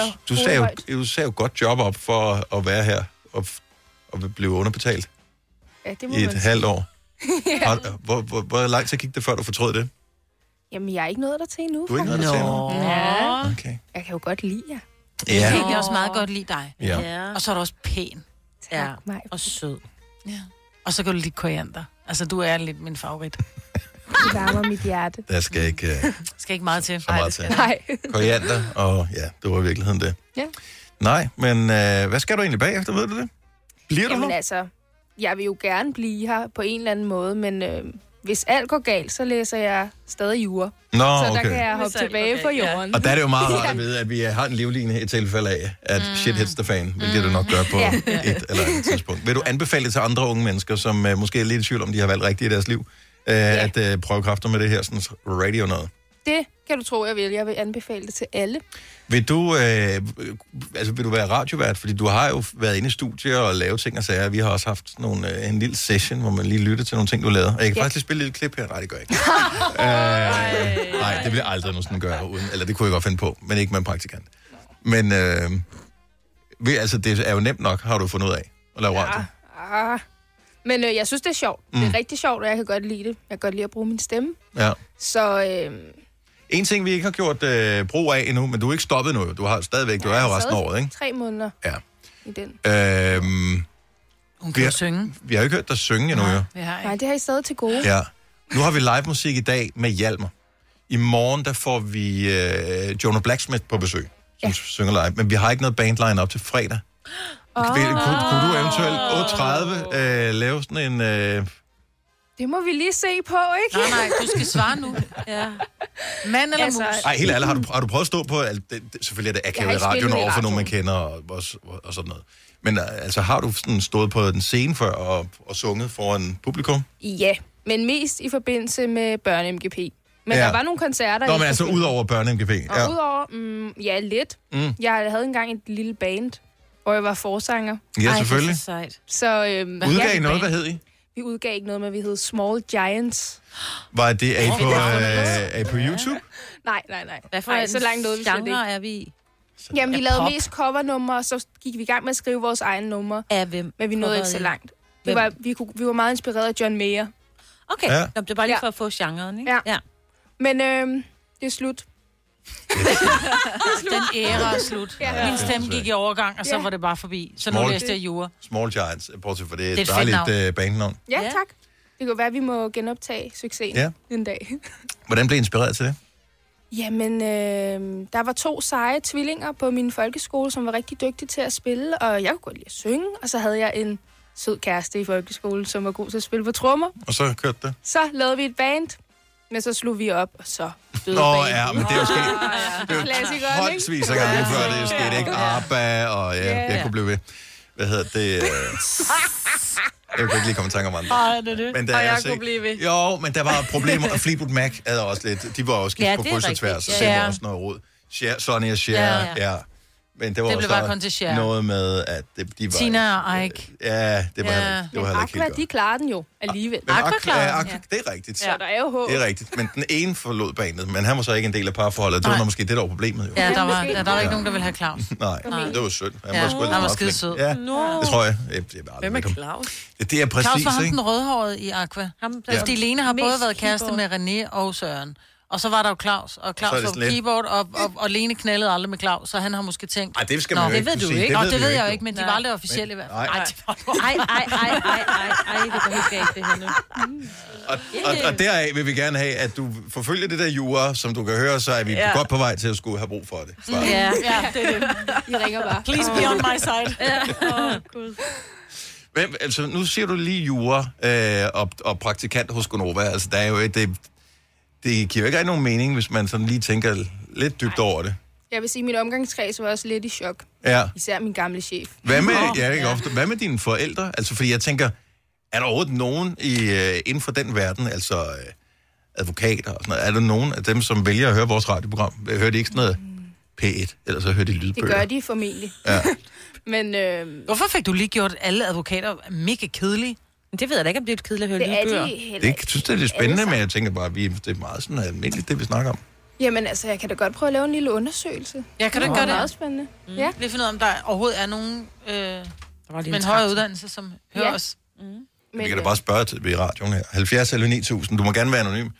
[SPEAKER 3] du sagde jo godt job op for at være her og blive underbetalt.
[SPEAKER 11] Ja, det må
[SPEAKER 3] i
[SPEAKER 11] man
[SPEAKER 3] et halvt år. Ja. Hvor lang tid gik det, før du fortrød det?
[SPEAKER 11] Jamen, jeg er ikke nået der til endnu.
[SPEAKER 3] Du er ikke nået der til endnu?
[SPEAKER 11] Ja.
[SPEAKER 3] Okay.
[SPEAKER 11] Jeg kan jo godt lide jer.
[SPEAKER 3] Ja.
[SPEAKER 5] Jeg kan også meget godt lide dig.
[SPEAKER 3] Ja.
[SPEAKER 5] Og så er du også pæn.
[SPEAKER 11] Tak, mig.
[SPEAKER 5] Og sød. Ja. Og så kan du lide koriander. Altså, du er lidt min favorit.
[SPEAKER 11] Det varmer mit hjerte.
[SPEAKER 3] Der skal ikke
[SPEAKER 5] meget til.
[SPEAKER 11] Nej.
[SPEAKER 3] Koriander, og ja, det var i virkeligheden det.
[SPEAKER 11] Ja.
[SPEAKER 3] Nej, men hvad skal du egentlig bagefter, ved du det? Bliver du
[SPEAKER 11] Jamen altså, jeg vil jo gerne blive her på en eller anden måde, men hvis alt går galt, så læser jeg stadig jura.
[SPEAKER 3] Nå,
[SPEAKER 11] så
[SPEAKER 3] okay.
[SPEAKER 11] der kan jeg hoppe tilbage på jorden.
[SPEAKER 3] Og der er det jo meget rart at vide, at vi har en livline i tilfælde af, at shit hits the fan, hvilket du nok gør på et eller andet tidspunkt. Vil du anbefale det til andre unge mennesker, som måske er lidt i tvivl om, de har valgt rigtigt i deres liv, at prøve kræfter med det her sådan radio noget?
[SPEAKER 11] Det kan du tro, jeg vil. Jeg vil anbefale det til alle.
[SPEAKER 3] Vil du være radiovært? Fordi du har jo været inde i studier og lavet ting og sager. Vi har også haft en lille session, hvor man lige lytter til nogle ting, du lavede. Og jeg kan faktisk lige spille et lille klip her. Nej, det gør jeg ikke. Nej, det vil jeg aldrig nogensinde gøre. Eller det kunne jeg godt finde på, men ikke med en praktikant. Men det er jo nemt nok, har du fundet ud af at lave radio.
[SPEAKER 11] Men jeg synes, det er sjovt. Det er rigtig sjovt, og jeg kan godt lide det. Jeg kan godt lide at bruge min stemme.
[SPEAKER 3] Ja.
[SPEAKER 11] Så
[SPEAKER 3] en ting, vi ikke har gjort brug af endnu, men du er ikke stoppet nu. Du har stadigvæk, du er jo resten af året, ikke?
[SPEAKER 11] 3 måneder i den.
[SPEAKER 5] Hun kan jo synge.
[SPEAKER 3] Vi har jo ikke hørt dig synge endnu, jo.
[SPEAKER 11] Nej, det har I stadig til gode.
[SPEAKER 3] Ja. Nu har vi live musik i dag med Hjalmar. I morgen, der får vi Jonah Blacksmith på besøg, som synger live. Men vi har ikke noget bandline op til fredag. Kunne du eventuelt 8.30 lave sådan en...
[SPEAKER 11] Det må vi lige se på, ikke?
[SPEAKER 5] Nej, du skal svare nu. Mand eller mus?
[SPEAKER 3] Ej, helt ærligt, har du prøvet at stå på... Selvfølgelig er det akavet i radioen over for nogen, man kender og sådan noget. Men altså, har du sådan stået på den scene før og sunget foran publikum?
[SPEAKER 11] Ja, men mest i forbindelse med Børne-MGP. Men der var nogle koncerter...
[SPEAKER 3] Nå, men altså ud over Børne-MGP?
[SPEAKER 11] Og udover, lidt. Jeg havde engang et lille band, hvor jeg var forsanger.
[SPEAKER 3] Ja, selvfølgelig.
[SPEAKER 11] Så,
[SPEAKER 3] udgav I noget, hvad hed I?
[SPEAKER 11] Vi udgav ikke noget, men vi hed Small Giants.
[SPEAKER 3] Var det er I på YouTube?
[SPEAKER 11] Nej.
[SPEAKER 4] Nej,
[SPEAKER 11] så langt nåede vi slet ikke.
[SPEAKER 4] er vi?
[SPEAKER 11] Jamen, vi lavede mest covernumre, og så gik vi i gang med at skrive vores egne numre.
[SPEAKER 4] Af hvem?
[SPEAKER 11] Men vi nåede ikke så langt. Vi var meget inspireret af John Mayer.
[SPEAKER 4] Okay, det er bare lige for at få genren, ikke?
[SPEAKER 11] Ja. Men det er slut.
[SPEAKER 5] Den æra er slut. Ja. Min stemme gik i overgang, og så var det bare forbi. Så nu læste jeg jura.
[SPEAKER 3] Small Giants, bortset for det er et dejligt bandnavn.
[SPEAKER 11] Ja, tak. Det kan være, at vi må genoptage succesen en dag.
[SPEAKER 3] Hvordan blev I inspireret til det?
[SPEAKER 11] Jamen, der var 2 seje tvillinger på min folkeskole, som var rigtig dygtige til at spille, og jeg kunne godt lide at synge, og så havde jeg en sød kæreste i folkeskolen, som var god til at spille på trommer.
[SPEAKER 3] Og så kørte det?
[SPEAKER 11] Så lavede vi et band, Men så slog vi op, og så døde
[SPEAKER 3] Nå
[SPEAKER 11] banen.
[SPEAKER 3] ja, men det er jo sket. Det er jo
[SPEAKER 11] Klassikeren, ikke?
[SPEAKER 3] håndsvis af gange før det er sket, ikke? ABBA, og jeg kunne blive ved. Hvad hedder det? Jeg kan ikke lige komme i tanke om andre.
[SPEAKER 5] Ej, det er det.
[SPEAKER 3] Men der
[SPEAKER 6] Og jeg
[SPEAKER 3] altså
[SPEAKER 6] kunne blive ved.
[SPEAKER 3] Jo, men der var problemer, og Fleetwood Mac havde også lidt. De var også skidt på kryds og tværs, og det var også noget rod. Sonny og Cher, ja. Men det var
[SPEAKER 5] blev bare kun til Cher.
[SPEAKER 3] Noget med, at de var...
[SPEAKER 5] Tina og Ike.
[SPEAKER 3] Ja, det var heller ikke helt
[SPEAKER 11] Aqua, de klarer den jo alligevel.
[SPEAKER 3] Aqua, det er rigtigt.
[SPEAKER 11] Så der er jo håb.
[SPEAKER 3] Det er rigtigt. Men den ene forlod banet, men han var så ikke en del af parforholdet. Det var måske det, der var problemet jo.
[SPEAKER 5] Ja, der var ikke nogen, der ville have Claus.
[SPEAKER 3] Nej, det var synd.
[SPEAKER 5] Han var skide sød.
[SPEAKER 3] Ja, det tror jeg.
[SPEAKER 6] Hvem er Claus?
[SPEAKER 3] Det er præcis,
[SPEAKER 5] Claus var ham
[SPEAKER 3] ikke?
[SPEAKER 5] den rødhårede i Aqua. Fordi Lene har både været kæreste med René og Søren. Og så var der jo Claus, og Claus var på keyboard, og Lene knaldede aldrig med Claus, så han har måske tænkt...
[SPEAKER 3] Ej, det skal man jo ikke
[SPEAKER 5] det ved du ikke. Det ved jeg jo ikke, men de var aldrig officielle i hvert fald.
[SPEAKER 4] Ej, det går helt galt, det her nu.
[SPEAKER 3] Og deraf vil vi gerne have, at du forfølger det der jura, som du kan høre, så er vi godt på vej til at skulle have brug for det.
[SPEAKER 5] Ja, det er det.
[SPEAKER 11] I ringer bare.
[SPEAKER 5] Please be on my side.
[SPEAKER 4] Gud.
[SPEAKER 3] Men, altså, nu siger du lige jura og praktikant hos Gonova. Altså, der er jo det giver jo ikke rigtig nogen mening, hvis man sådan lige tænker lidt dybt over det.
[SPEAKER 11] Jeg vil sige, at min omgangskreds var også lidt i chok.
[SPEAKER 3] Ja.
[SPEAKER 11] Især min gamle chef.
[SPEAKER 3] Hvad med, hvad med dine forældre? Altså, fordi jeg tænker, er der overhovedet nogen inden for den verden, altså advokater og sådan noget, er der nogen af dem, som vælger at høre vores radioprogram? Hører de ikke sådan noget P1, eller så hører de lydbøger?
[SPEAKER 11] Det gør de formentlig.
[SPEAKER 3] Ja.
[SPEAKER 11] Men,
[SPEAKER 5] hvorfor fik du lige gjort alle advokater mega kedelige?
[SPEAKER 4] Det ved jeg da ikke, om det er kedeligt at høre lydbøger.
[SPEAKER 3] Jeg synes, det er lidt spændende, men jeg tænker bare, at det er meget sådan almindeligt, det vi snakker om.
[SPEAKER 11] Jamen altså, jeg kan da godt prøve at lave en lille undersøgelse.
[SPEAKER 5] Ja, kan du ikke gøre det?
[SPEAKER 11] Det er meget spændende. Ja.
[SPEAKER 5] Lige finde ud af, om der overhovedet er nogen med en højere uddannelse, som hører os.
[SPEAKER 3] Vi kan da bare spørge til i radioen her. 70 eller 9000. Du må gerne være anonym.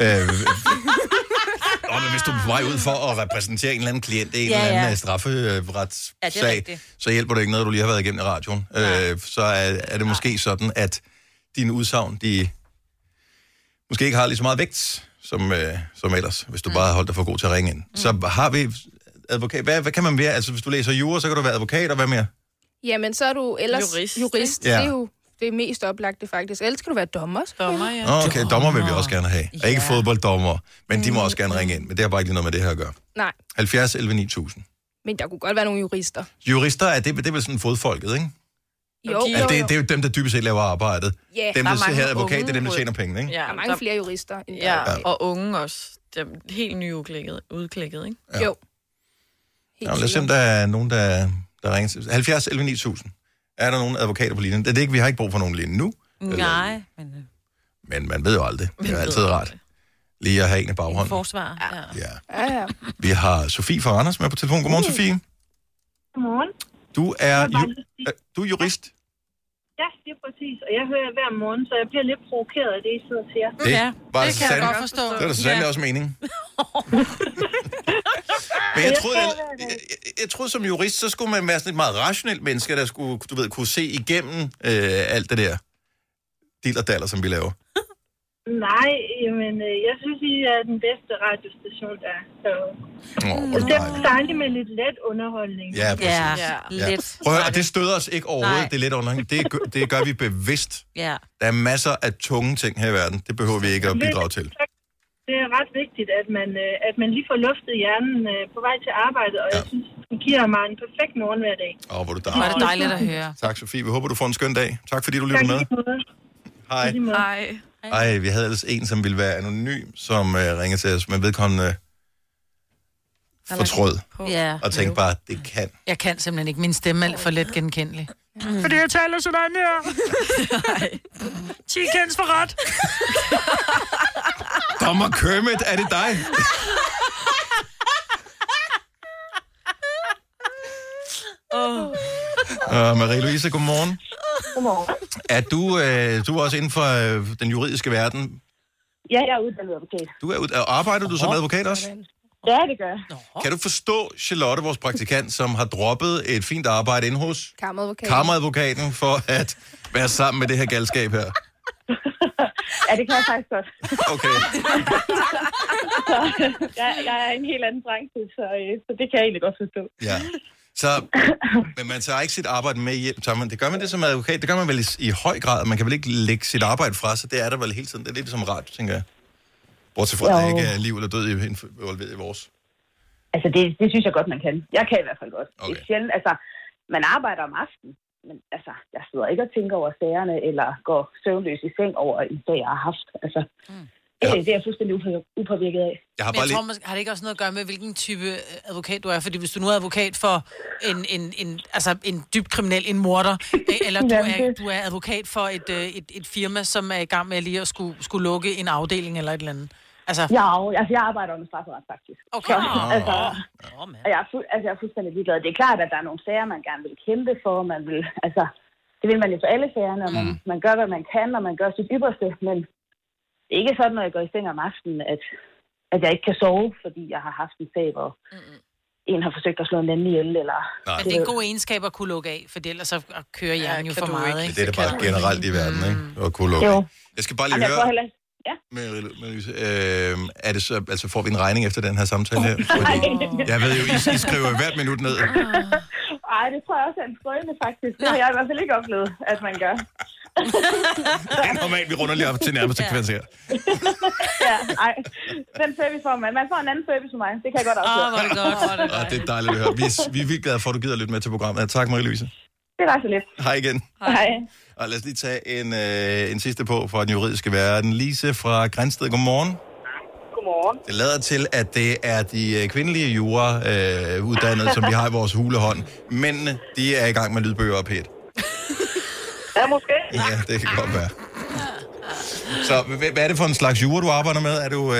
[SPEAKER 3] Men hvis du er på vej ud for at repræsentere en eller anden klient i en eller anden strafferetssag, så hjælper det ikke noget, du lige har været igennem i radioen. Så er det måske sådan, at dine udsagn, de måske ikke har lige så meget vægt, som ellers, hvis du bare har holdt dig for god til at ringe ind. Så har vi advokat. Hvad kan man være? Altså, hvis du læser jura, så kan du være advokat, og hvad mere?
[SPEAKER 11] Jamen, så er du ellers jurist.
[SPEAKER 3] Ja.
[SPEAKER 11] Det er jo det mest oplagte, faktisk. Ellers kan du være dommer.
[SPEAKER 3] Okay, dommer vil vi også gerne have. Og ikke fodbolddommer, men de må også gerne ringe ind. Men det har bare ikke lige noget med det her at gøre.
[SPEAKER 11] Nej.
[SPEAKER 3] 70 11 9000.
[SPEAKER 11] Men der kunne godt være nogle jurister.
[SPEAKER 3] Jurister, det er vel sådan fodfolket, ikke?
[SPEAKER 11] Jo.
[SPEAKER 3] Det er jo dem, der dybest set laver arbejdet.
[SPEAKER 11] Ja,
[SPEAKER 3] dem, der ser advokat, det er dem, der tjener penge, ikke?
[SPEAKER 11] Ja, der er mange flere jurister. End
[SPEAKER 6] og unge også. Dem helt nyudklækket, ikke?
[SPEAKER 3] Ja. Jo. Lad os se, om der er nogen, der ringer til. 70 11 9000. Er der nogen advokater på linjen? Det er ikke, vi har ikke brug for nogen linje nu.
[SPEAKER 4] Nej.
[SPEAKER 3] Men man ved jo aldrig. Det er altid rart. Lige at have en i baghånden.
[SPEAKER 4] Forsvar.
[SPEAKER 11] Ja.
[SPEAKER 3] Vi har Sofie fra Randers med på telefon. Godmorgen, Sofie.
[SPEAKER 12] Godmorgen.
[SPEAKER 3] Du er jurist.
[SPEAKER 12] Ja, det er præcis. Og jeg hører hver morgen, så jeg bliver lidt provokeret af det, I sidder og siger.
[SPEAKER 5] Det kan jeg godt forstå.
[SPEAKER 3] Det er da så sandelig også meningen. Men jeg troede som jurist, så skulle man være sådan et meget rationelt menneske, der skulle, kunne se igennem alt det der dillerdaller, som vi laver.
[SPEAKER 12] Nej, men jeg synes, I er den bedste radiostation, der er. Så det er dejligt med lidt let underholdning.
[SPEAKER 3] Ja, præcis.
[SPEAKER 4] Lidt.
[SPEAKER 3] Prøv at høre, og det støder os ikke overhovedet, det er let underholdning. Det gør vi bevidst.
[SPEAKER 4] Ja.
[SPEAKER 3] Der er masser af tunge ting her i verden. Det behøver vi ikke at bidrage til.
[SPEAKER 12] Det er ret vigtigt, at man lige får luftet hjernen på vej til arbejde, og jeg synes, det giver mig en perfekt morgen hver dag.
[SPEAKER 3] Hvor er det
[SPEAKER 5] dejligt. Det er dejligt at høre.
[SPEAKER 3] Tak, Sofie. Vi håber, du får en skøn dag. Tak, fordi du lytter med. Hej.
[SPEAKER 6] Hej.
[SPEAKER 3] Ej, vi havde ellers en, som ville være anonym, som ringer til os, men vedkommende fortrød. Og tænkte bare, det kan.
[SPEAKER 5] Jeg kan simpelthen ikke. Min stemme er for let genkendelig. Fordi jeg taler sådan her. 10 kendes for ret.
[SPEAKER 3] Dommer Kermit, er det dig? Marie-Louise, godmorgen.
[SPEAKER 12] Godmorgen.
[SPEAKER 3] Er du også inden for den juridiske verden?
[SPEAKER 12] Ja, jeg er uddannet advokat.
[SPEAKER 3] Arbejder du som advokat også?
[SPEAKER 12] Ja, det gør jeg.
[SPEAKER 3] Kan du forstå Charlotte, vores praktikant, som har droppet et fint arbejde inde hos
[SPEAKER 11] Kammeradvokaten
[SPEAKER 3] for at være sammen med det her galskab her?
[SPEAKER 12] Ja, det kan jeg faktisk godt.
[SPEAKER 3] Okay.
[SPEAKER 12] Jeg er i en helt anden branche, så det kan jeg egentlig godt forstå.
[SPEAKER 3] Ja. Men man tager ikke sit arbejde med hjem. Det gør man det som advokat. Det gør man vel i høj grad. Man kan vel ikke lægge sit arbejde fra sig. Det er der vel hele tiden. Det er lidt som radio, tænker jeg. Bortset fra, at der ikke er liv eller død involveret i vores.
[SPEAKER 13] Altså, det synes jeg godt, man kan. Jeg kan i hvert fald godt. Okay. Det er sjældent, altså, man arbejder om aftenen, men altså, jeg sidder ikke og tænker over sagerne, eller går søvnløs i seng over en sag, jeg har haft. Altså, det er jeg fuldstændig upåvirket af.
[SPEAKER 5] Jeg tror, har det ikke også noget at gøre med, hvilken type advokat du er? Fordi hvis du nu er advokat for en dybt kriminel, en morder, eller du er advokat for et firma, som er i gang med lige at skulle lukke en afdeling eller et eller andet. Altså...
[SPEAKER 13] Ja, jeg arbejder med strafferet, faktisk.
[SPEAKER 5] Okay.
[SPEAKER 13] Jeg er fuldstændig ligeglad. Det er klart, at der er nogle sager, man gerne vil kæmpe for. Man vil, altså, det vil man jo for alle sagerne, og man gør, hvad man kan, og man gør sit ypperste. Men det er ikke sådan, når jeg går i seng om aftenen, at jeg ikke kan sove, fordi jeg har haft en sag, hvor en har forsøgt at slå en anden ihjel. Eller...
[SPEAKER 5] Men det er en god egenskab at kunne lukke af, for ellers så kører hjernen jo for meget. Ikke?
[SPEAKER 3] Det er det bare generelt i verden, ikke? At kunne lukke af. Jeg skal bare lige høre...
[SPEAKER 13] Ja.
[SPEAKER 3] Er det så, altså får vi en regning efter den her samtale her? Fordi jeg ved jo, I skriver hvert minut ned.
[SPEAKER 13] Ej, det tror jeg også er en skrøne, faktisk. Det har jeg i hvert fald ikke oplevet, at man gør.
[SPEAKER 3] Det er normalt, vi runder lige op til nærmeste kvarter.
[SPEAKER 13] Ja, ej. Den service får man får en anden service for mig. Det kan jeg godt afsløre.
[SPEAKER 5] Hvor er det godt.
[SPEAKER 3] Det er dejligt at høre. Vi er vildt glade for, at du gider lytte med til programmet. Tak, Marie-Louise.
[SPEAKER 13] Det var så lidt.
[SPEAKER 3] Hej igen.
[SPEAKER 13] Hej.
[SPEAKER 3] Og lad os lige tage en sidste på fra den juridiske verden. Lise fra Grænsted, godmorgen.
[SPEAKER 14] Godmorgen.
[SPEAKER 3] Det lader til, at det er de kvindelige jurauddannede, som vi har i vores hulehånd. Mændene, de er i gang med lydbøger og pæt.
[SPEAKER 14] Ja, måske.
[SPEAKER 3] Ja, det kan godt være. Så hvad er det for en slags jura, du arbejder med?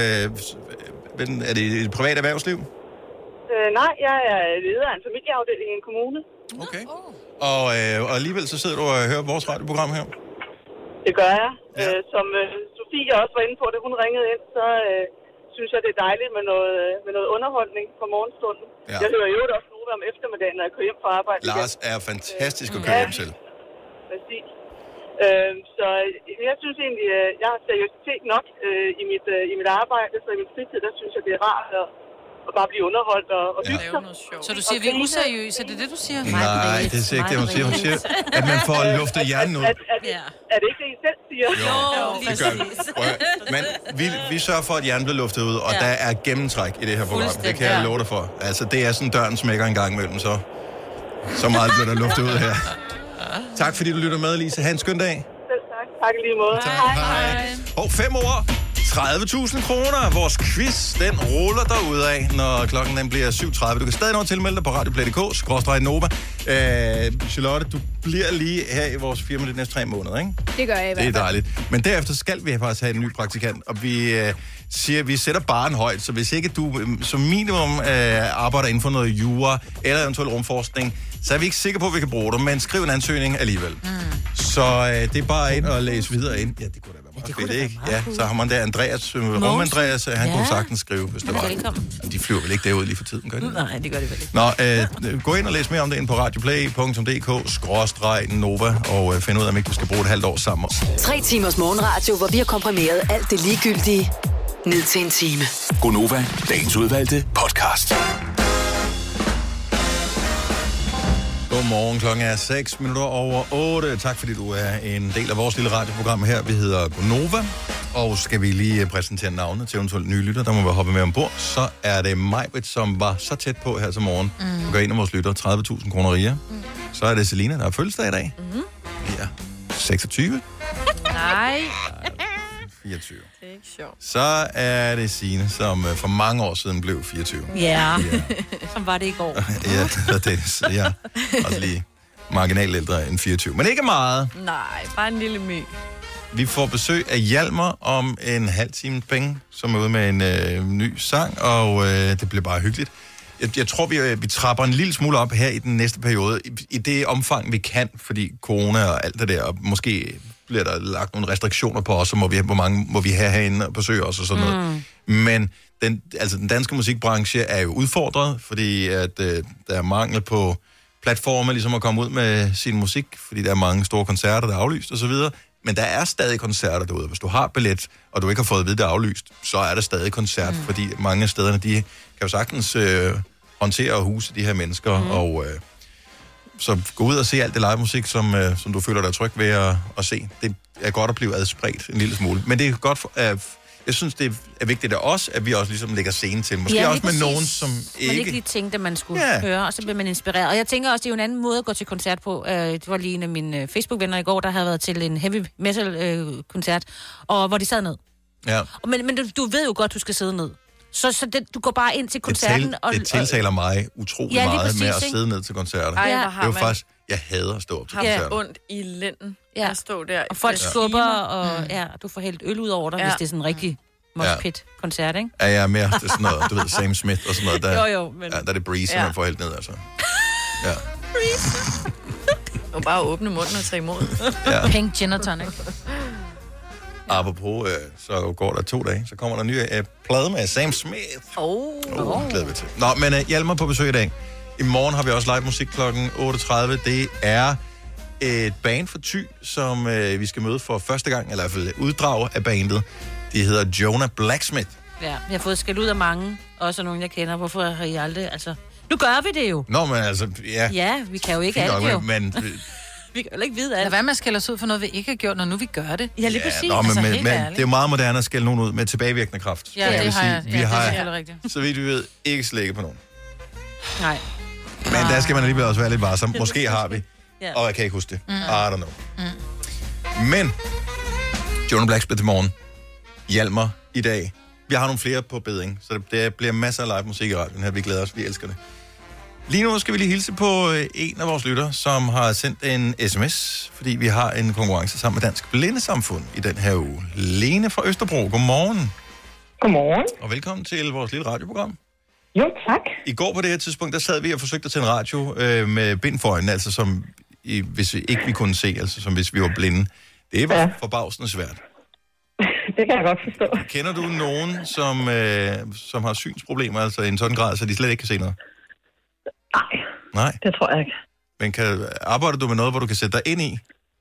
[SPEAKER 3] Er det et privat erhvervsliv?
[SPEAKER 14] Nej, jeg er leder af en familieafdeling i en kommune.
[SPEAKER 3] Okay. Og alligevel så sidder du og hører vores radioprogram her?
[SPEAKER 14] Det gør jeg. Ja. Som Sofie også var inde på, da hun ringede ind, så synes jeg, det er dejligt med noget underholdning fra morgenstunden. Ja. Jeg hører jo også nu om eftermiddagen, når jeg kører hjem fra arbejde.
[SPEAKER 3] Lars er fantastisk at køre hjem til.
[SPEAKER 14] Præcis. Så jeg synes egentlig, jeg har seriøsitet nok i mit arbejde, så i min fritid, der synes jeg, det er rart at bare blive underholdt og hygge sig.
[SPEAKER 5] Så du siger, vi er useriøse, er det det, du siger?
[SPEAKER 3] Nej, det siger ikke det, hun siger. Hun siger, at man får luftet hjernen ud.
[SPEAKER 14] Er det ikke det, I selv siger?
[SPEAKER 3] Jo, det gør vi. Men vi sørger for, at hjernen bliver luftet ud, og der er gennemtræk i det her program. Det kan jeg love dig for. Altså, det er sådan, døren smækker en gang imellem, så meget bliver der luftet ud her. Tak fordi du lytter med, Lise. Ha' en skøn dag.
[SPEAKER 14] Selv tak. Tak i lige måde.
[SPEAKER 3] Hej. 5 ord. 30.000 kroner. Vores quiz, den ruller derudad, når klokken den bliver 7.30. Du kan stadig nå tilmelde dig på radioplay.dk/Nova. Charlotte, du bliver lige her i vores firma de næste 3 måneder, ikke?
[SPEAKER 11] Det gør jeg i hvert fald.
[SPEAKER 3] Det er dejligt. Men derefter skal vi faktisk have en ny praktikant, og vi sætter barren højt, så hvis ikke du som minimum arbejder inden for noget jura eller eventuelt rumforskning, så er vi ikke sikre på, at vi kan bruge dig, men skriv en ansøgning alligevel. Så det er bare ind og læse videre ind. Ja, det kunne da være meget fedt, ikke? Ja, så har man der Andreas, Andreas, han kunne sagtens skrive, hvis det var. De flyver vel ikke derud lige for tiden, gør de?
[SPEAKER 5] Nej, det gør de vel ikke.
[SPEAKER 3] Nå, gå ind og læs mere om det ind på radioplay.dk/Nova og find ud af, om ikke du skal bruge et halvt år sammen.
[SPEAKER 8] 3 timers morgenradio, hvor vi har komprimeret alt det ligegyldige ned til en time.
[SPEAKER 2] Gonova, dagens udvalgte podcast.
[SPEAKER 3] Godmorgen, klokken er 6:06. Tak fordi du er en del af vores lille radioprogram her. Vi hedder Gonova, og skal vi lige præsentere navnet til eventuelt nye lytter, der må være hoppe med ombord. Så er det Majbrit, som var så tæt på her til morgen. Du gør en af vores lytter 30.000 kroner rigere. Så er det Selina, der har fødselsdag i dag. Ja, 26.
[SPEAKER 6] Nej.
[SPEAKER 3] 24.
[SPEAKER 6] Det er ikke sjovt.
[SPEAKER 3] Så er det Signe, som for mange år siden blev 24.
[SPEAKER 4] Ja. Som var det i går.
[SPEAKER 3] Ja, det er det. Ja. Også lige marginalt ældre end 24. Men ikke meget.
[SPEAKER 6] Nej, bare en lille my.
[SPEAKER 3] Vi får besøg af Hjalmar om en halv time penge, som er ude med en ny sang, og det bliver bare hyggeligt. Jeg tror, vi trapper en lille smule op her i den næste periode, i det omfang, vi kan, fordi corona og alt det der, og måske bliver der lagt nogle restriktioner på os, og hvor mange må vi have herinde og besøge os og sådan noget. Men den danske musikbranche er jo udfordret, fordi at, der er mangel på platforme, ligesom at komme ud med sin musik, fordi der er mange store koncerter, der er aflyst osv., men der er stadig koncerter derude. Hvis du har billet, og du ikke har fået at vide, det er aflyst, så er der stadig koncert, fordi mange af stederne, de kan jo sagtens håndtere og huse de her mennesker, og så gå ud og se alt det live musik, som du føler dig tryg ved at se. Det er godt at blive adspredt en lille smule. Men det er godt, Jeg synes, det er vigtigt af os, at vi også ligesom lægger scenen til. Måske også med nogen, som ikke...
[SPEAKER 4] Man ikke lige tænkte, at man skulle høre, og så bliver man inspireret. Og jeg tænker også, det er jo en anden måde at gå til koncert på. Det var lige en af mine Facebook-venner i går, der havde været til en heavy metal-koncert, og hvor de sad ned.
[SPEAKER 3] Ja.
[SPEAKER 4] Men du ved jo godt, du skal sidde ned. Så du går bare ind til koncerten.
[SPEAKER 3] Det tiltaler mig utrolig meget med at sidde ned til koncerter.
[SPEAKER 6] Ej,
[SPEAKER 3] det er jo faktisk... Jeg hader at stå op til koncerter.
[SPEAKER 6] Jeg har ondt i lænden at stå der.
[SPEAKER 4] Og folk skubber, og du får hældt øl ud over dig, hvis det er sådan en rigtig moshpit-koncert, ikke?
[SPEAKER 3] Ja, jeg er mere til sådan noget, du ved, Sam Smith og sådan noget. Der,
[SPEAKER 4] men...
[SPEAKER 3] der er det breeze, man får hældt ned, altså. Ja.
[SPEAKER 6] Breeze. Og bare åbne munden og tage imod.
[SPEAKER 5] Pink gin og tonic.
[SPEAKER 3] Apropos, så går der 2 dage, så kommer der en ny plade med Sam Smith. Glæder vi til. Nå, men Hjalmar på besøg i dag. I morgen har vi også live musik klokken 8.30. Det er et band fra Thy, som vi skal møde for første gang, eller i hvert fald uddrag af bandet. De hedder Jonah Blacksmith.
[SPEAKER 4] Ja, jeg har fået skæld ud af mange, også nogen jeg kender. Hvorfor har I aldrig, altså... Nu gør vi det jo.
[SPEAKER 3] Nå, men altså, ja.
[SPEAKER 4] Ja, vi kan jo ikke alt jo.
[SPEAKER 3] Men
[SPEAKER 4] vi kan jo ikke vide alt.
[SPEAKER 5] Lad være med at skælde os ud for noget, vi ikke har gjort, når nu vi gør det.
[SPEAKER 4] Ja, lige præcis.
[SPEAKER 3] Nå, men det er jo meget moderne at skælde nogen ud med tilbagevirkende kraft.
[SPEAKER 5] Ja, det har jeg.
[SPEAKER 3] Vi har,
[SPEAKER 5] det er rigtigt.
[SPEAKER 3] så vidt vi ved, ikke slækket på nogen.
[SPEAKER 4] Nej.
[SPEAKER 3] Men der skal man alligevel også være lidt varsom. Måske har vi. Og jeg kan ikke huske det. I don't know. Men Jonah Blacksmith i morgen. Hjalmar i dag. Vi har nogle flere på beding, så det bliver masser af live musik i radioen her. Vi glæder os, vi elsker det. Lige nu skal vi lige hilse på en af vores lyttere, som har sendt en sms, fordi vi har en konkurrence sammen med Dansk Blindesamfund i den her uge. Lene fra Østerbro, godmorgen.
[SPEAKER 15] Godmorgen.
[SPEAKER 3] Og velkommen til vores lille radioprogram.
[SPEAKER 15] Jo, tak.
[SPEAKER 3] I går på det her tidspunkt, der sad vi og forsøgte at tænde radio med bind for øjnene, altså som hvis vi ikke kunne se, altså som hvis vi var blinde. Det var forbavsende svært.
[SPEAKER 15] Det kan jeg godt forstå.
[SPEAKER 3] Kender du nogen, som har synsproblemer, altså i en sådan grad, så de slet ikke kan se noget? Nej,
[SPEAKER 15] det tror jeg ikke.
[SPEAKER 3] Men arbejder du med noget, hvor du kan sætte dig ind i?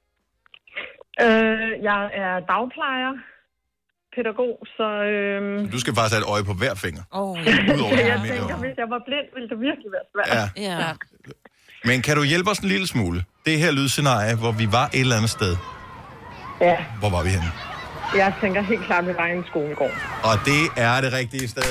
[SPEAKER 15] Jeg er dagplejer, pædagog, så...
[SPEAKER 3] Du skal faktisk have et øje på hver finger.
[SPEAKER 15] Jeg tænker, hvis jeg var blind, ville det virkelig være svært.
[SPEAKER 3] Ja. Men kan du hjælpe os en lille smule? Det her lydscenarie, hvor vi var et eller andet sted.
[SPEAKER 15] Ja.
[SPEAKER 3] Hvor var vi henne?
[SPEAKER 15] Jeg tænker helt klart, at vi var i en skolegård.
[SPEAKER 3] Og det er det rigtige sted.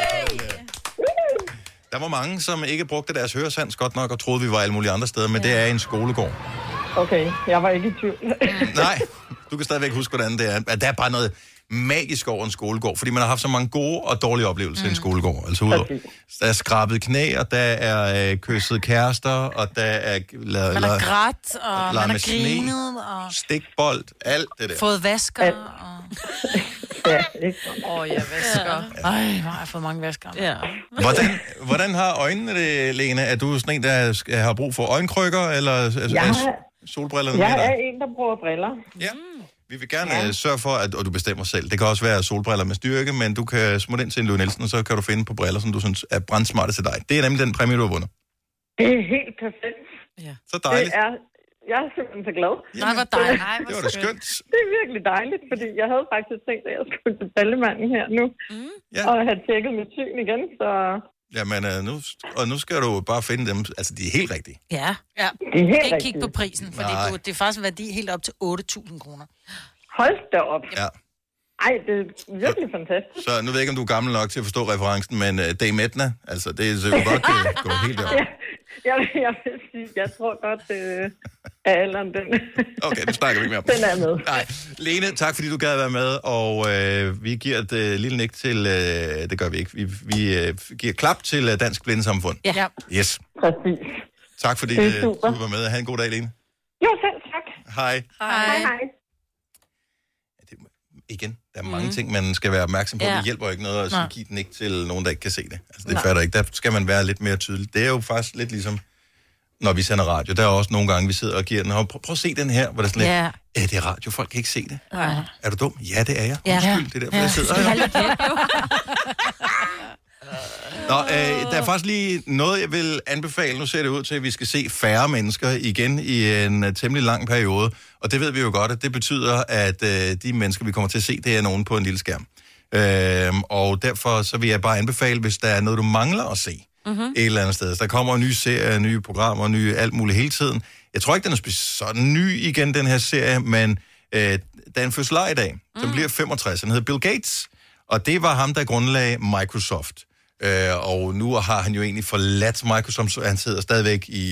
[SPEAKER 3] Der var mange, som ikke brugte deres høresans godt nok, og troede, vi var alle mulige andre steder, men det er en skolegård.
[SPEAKER 15] Okay, jeg var ikke i tvivl.
[SPEAKER 3] Nej, du kan stadigvæk huske, hvordan det er. Der er bare noget magisk over en skolegård, fordi man har haft så mange gode og dårlige oplevelser i en skolegård. Altså udover, der er skrabet knæ, og der er kysset kærester, og der er
[SPEAKER 5] man har grædt, og man har grinet, og
[SPEAKER 3] stikbold, alt det der.
[SPEAKER 5] Fået vasker,
[SPEAKER 15] ja, ikke?
[SPEAKER 5] Vasker. Ej, hvor har jeg fået mange vasker.
[SPEAKER 4] Ja.
[SPEAKER 3] Hvordan har øjnene det, Lene? Er du sådan en, der har brug for øjenkrykker, eller solbrillerne?
[SPEAKER 15] Jeg er en, der bruger briller.
[SPEAKER 3] Ja. Vi vil gerne sørge for, at du bestemmer selv. Det kan også være solbriller med styrke, men du kan smutte ind til en Louis Nielsen, og så kan du finde på briller, som du synes er brandsmarte til dig. Det er nemlig den præmie, du har vundet.
[SPEAKER 15] Det er helt perfekt.
[SPEAKER 3] Ja. Så dejligt.
[SPEAKER 15] Jeg er simpelthen så glad.
[SPEAKER 5] Nej, hvor dejligt.
[SPEAKER 3] Det var da skønt.
[SPEAKER 15] Det er virkelig dejligt, fordi jeg havde faktisk tænkt, at jeg skulle til ballemanden her nu, og have tjekket mit syn igen, så...
[SPEAKER 3] Jamen, nu skal du bare finde dem. Altså, de er helt rigtige.
[SPEAKER 5] Ja.
[SPEAKER 15] Det er helt
[SPEAKER 5] ikke
[SPEAKER 15] rigtigt.
[SPEAKER 5] kigge på prisen, fordi det er faktisk en værdi helt op til 8.000 kroner.
[SPEAKER 15] Hold da op.
[SPEAKER 3] Ja.
[SPEAKER 15] Ej, det er virkelig fantastisk.
[SPEAKER 3] Så nu ved jeg ikke, om du er gammel nok til at forstå referencen, men Dame Edna, altså, det er så godt gå helt derop.
[SPEAKER 15] Jeg vil sige, jeg tror godt, at alderen den...
[SPEAKER 3] Okay, det snakker vi ikke mere om.
[SPEAKER 15] Den er med.
[SPEAKER 3] Nej, Lene, tak fordi du gad at være med, og vi giver et lille nik til... det gør vi ikke. Vi giver klap til Dansk Blindesamfund.
[SPEAKER 15] Ja.
[SPEAKER 3] Yes.
[SPEAKER 15] Præcis.
[SPEAKER 3] Tak fordi du var med. Ha' en god dag, Lene.
[SPEAKER 15] Jo, selv tak.
[SPEAKER 3] Hej.
[SPEAKER 15] Hej.
[SPEAKER 3] Igen, der er mange ting, man skal være opmærksom på. Det hjælper ikke noget at give den ikke til nogen, der ikke kan se det. Altså, det fatter ikke. Der skal man være lidt mere tydelig. Det er jo faktisk lidt ligesom, når vi sender radio. Der er også nogle gange, vi sidder og giver den. Prøv at se den her, hvor der er sådan lidt, det er radio, folk kan ikke se det. Er du dum? Ja, det er jeg. Undskyld, det er derfor, jeg sidder her. Nå, der er faktisk lige noget, jeg vil anbefale. Nu ser det ud til, at vi skal se færre mennesker igen i en temmelig lang periode. Og det ved vi jo godt, at det betyder, at de mennesker, vi kommer til at se, det er nogen på en lille skærm. Og derfor så vil jeg bare anbefale, hvis der er noget, du mangler at se et eller andet sted. Så der kommer en ny serie, nye programmer, nye alt muligt hele tiden. Jeg tror ikke, den er sådan ny igen, den her serie, men der er en fødselar i dag, som bliver 65. Den hedder Bill Gates. Og det var ham, der grundlagde Microsoft. Og nu har han jo egentlig forladt Microsoft, så han sidder stadigvæk i,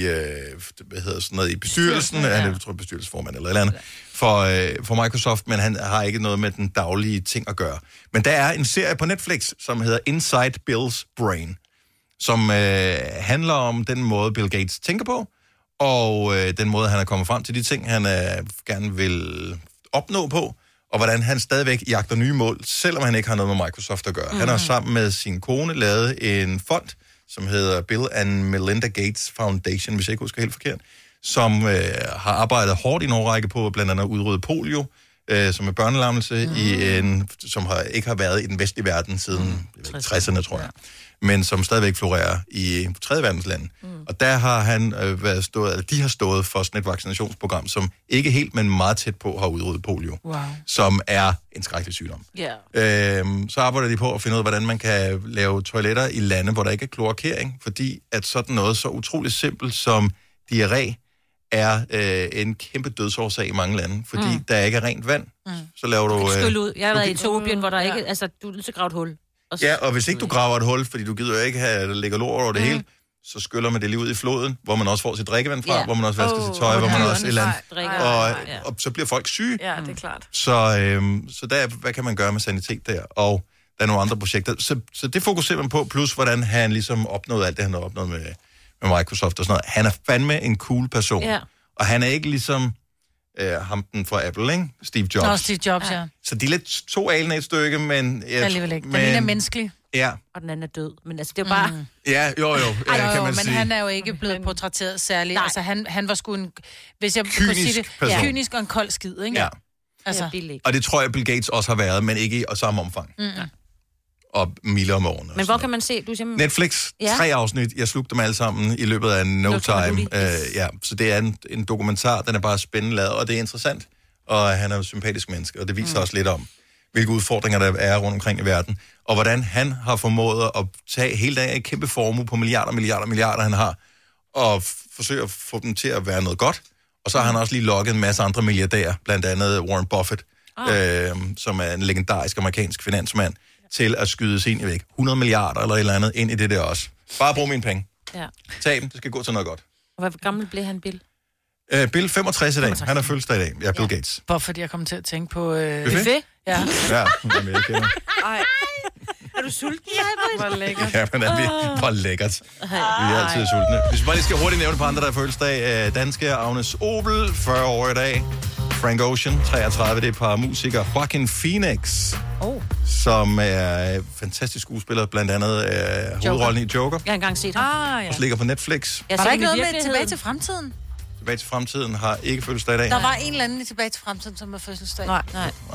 [SPEAKER 3] i bestyrelsen. Ja. Han er, bestyrelsesformand eller andet for Microsoft, men han har ikke noget med den daglige ting at gøre. Men der er en serie på Netflix, som hedder Inside Bill's Brain, som handler om den måde, Bill Gates tænker på, og den måde, han er kommet frem til de ting, han gerne vil opnå på, og hvordan han stadigvæk jagter nye mål, selvom han ikke har noget med Microsoft at gøre. Han har sammen med sin kone lavet en fond, som hedder Bill and Melinda Gates Foundation, hvis jeg ikke husker helt forkert, som har arbejdet hårdt i en årrække på blandt andet at udrydde polio, som er børnelammelse, som ikke har været i den vestlige verden siden 60'erne, tror jeg. Men som stadigvæk florerer i 3. verdenslande. Og der har han de har stået for sådan et vaccinationsprogram, som ikke helt, men meget tæt på har udryddet polio, som er en skrækkelig sygdom. Så arbejder de på at finde ud af, hvordan man kan lave toiletter i lande, hvor der ikke er kloakering, fordi at sådan noget så utroligt simpelt som diarré er en kæmpe dødsårsag i mange lande, fordi der ikke er rent vand. Så laver du...
[SPEAKER 4] ud. Jeg har været i Etiopien, hvor der ikke... Altså, du er nødt til at grave et hul.
[SPEAKER 3] Og hvis ikke du graver et hul, fordi du gider jo ikke have, at der ligger lort over det hele, så skyller man det lige ud i floden, hvor man også får sit drikkevand fra, hvor man også vasker sit tøj, hvor man også et eller andet. Og så bliver folk syge.
[SPEAKER 6] Ja, det er klart.
[SPEAKER 3] Så der, hvad kan man gøre med sanitet der? Og der er nogle andre projekter. Så det fokuserer man på, plus hvordan han ligesom opnåede alt det, han har opnået med Microsoft og sådan noget. Han er fandme en cool person. Ja. Og han er ikke ligesom ham den fra Apple, ikke? Steve Jobs.
[SPEAKER 5] Nå, Steve Jobs, ja.
[SPEAKER 3] Så de er lidt to alen af et stykke, men...
[SPEAKER 5] Alligevel ikke. Den ene er menneskelig.
[SPEAKER 3] Ja.
[SPEAKER 4] Og den anden er død. Men altså, det er jo bare...
[SPEAKER 3] Ja, jo, kan man sige.
[SPEAKER 5] Men han er jo ikke blevet portrætteret særligt. Altså, han var sgu en... Hvis jeg kunne sige det, kynisk og en kold skid, ikke?
[SPEAKER 3] Ja.
[SPEAKER 5] Altså.
[SPEAKER 3] Og det tror jeg, Bill Gates også har været, men ikke i samme omfang. Og milde om årene.
[SPEAKER 4] Men hvor kan man se? Du simpelthen...
[SPEAKER 3] Netflix, 3 afsnit. Jeg slugte dem alle sammen i løbet af no time. Så det er en dokumentar, den er bare spændende lavet, og det er interessant. Og han er en sympatisk menneske, og det viser også lidt om, hvilke udfordringer der er rundt omkring i verden. Og hvordan han har formået at tage hele dagen en kæmpe formue på milliarder, han har, og forsøge at få dem til at være noget godt. Og så har han også lige lokket en masse andre milliardærer, blandt andet Warren Buffett, som er en legendarisk amerikansk finansmand, til at skyde sig ind i væk. 100 milliarder eller et eller andet ind i det der også. Bare brug mine penge. Ja. Tag dem, det skal gå til noget godt.
[SPEAKER 4] Og hvor gammel blev han, Bill?
[SPEAKER 3] Bill 65 i dag. Han er fødselsdag i dag. Ja, Bill Gates.
[SPEAKER 5] Bare fordi jeg kom til at tænke på...
[SPEAKER 3] Buffet?
[SPEAKER 5] Ja.
[SPEAKER 3] Ja, jeg kender.
[SPEAKER 6] Ej.
[SPEAKER 4] Er du sulten?
[SPEAKER 6] Hvor lækkert.
[SPEAKER 3] Ja, men hvor lækkert. Vi er altid sultne. Hvis vi bare lige skal hurtigt nævne på andre, der er fødselsdag. Danske Agnes Obel, 40 år i dag. Frank Ocean, 33, det er et par musikere. Joaquin Phoenix, som er fantastisk skuespiller, blandt andet hovedrollen i Joker.
[SPEAKER 4] Jeg har engang set ham.
[SPEAKER 3] Også ligger på Netflix.
[SPEAKER 5] Var der ikke noget med Tilbage til fremtiden?
[SPEAKER 3] Tilbage til fremtiden har ikke fødselsdag i dag.
[SPEAKER 5] Der var en eller anden i Tilbage til fremtiden, som var fødselsdag. Nej.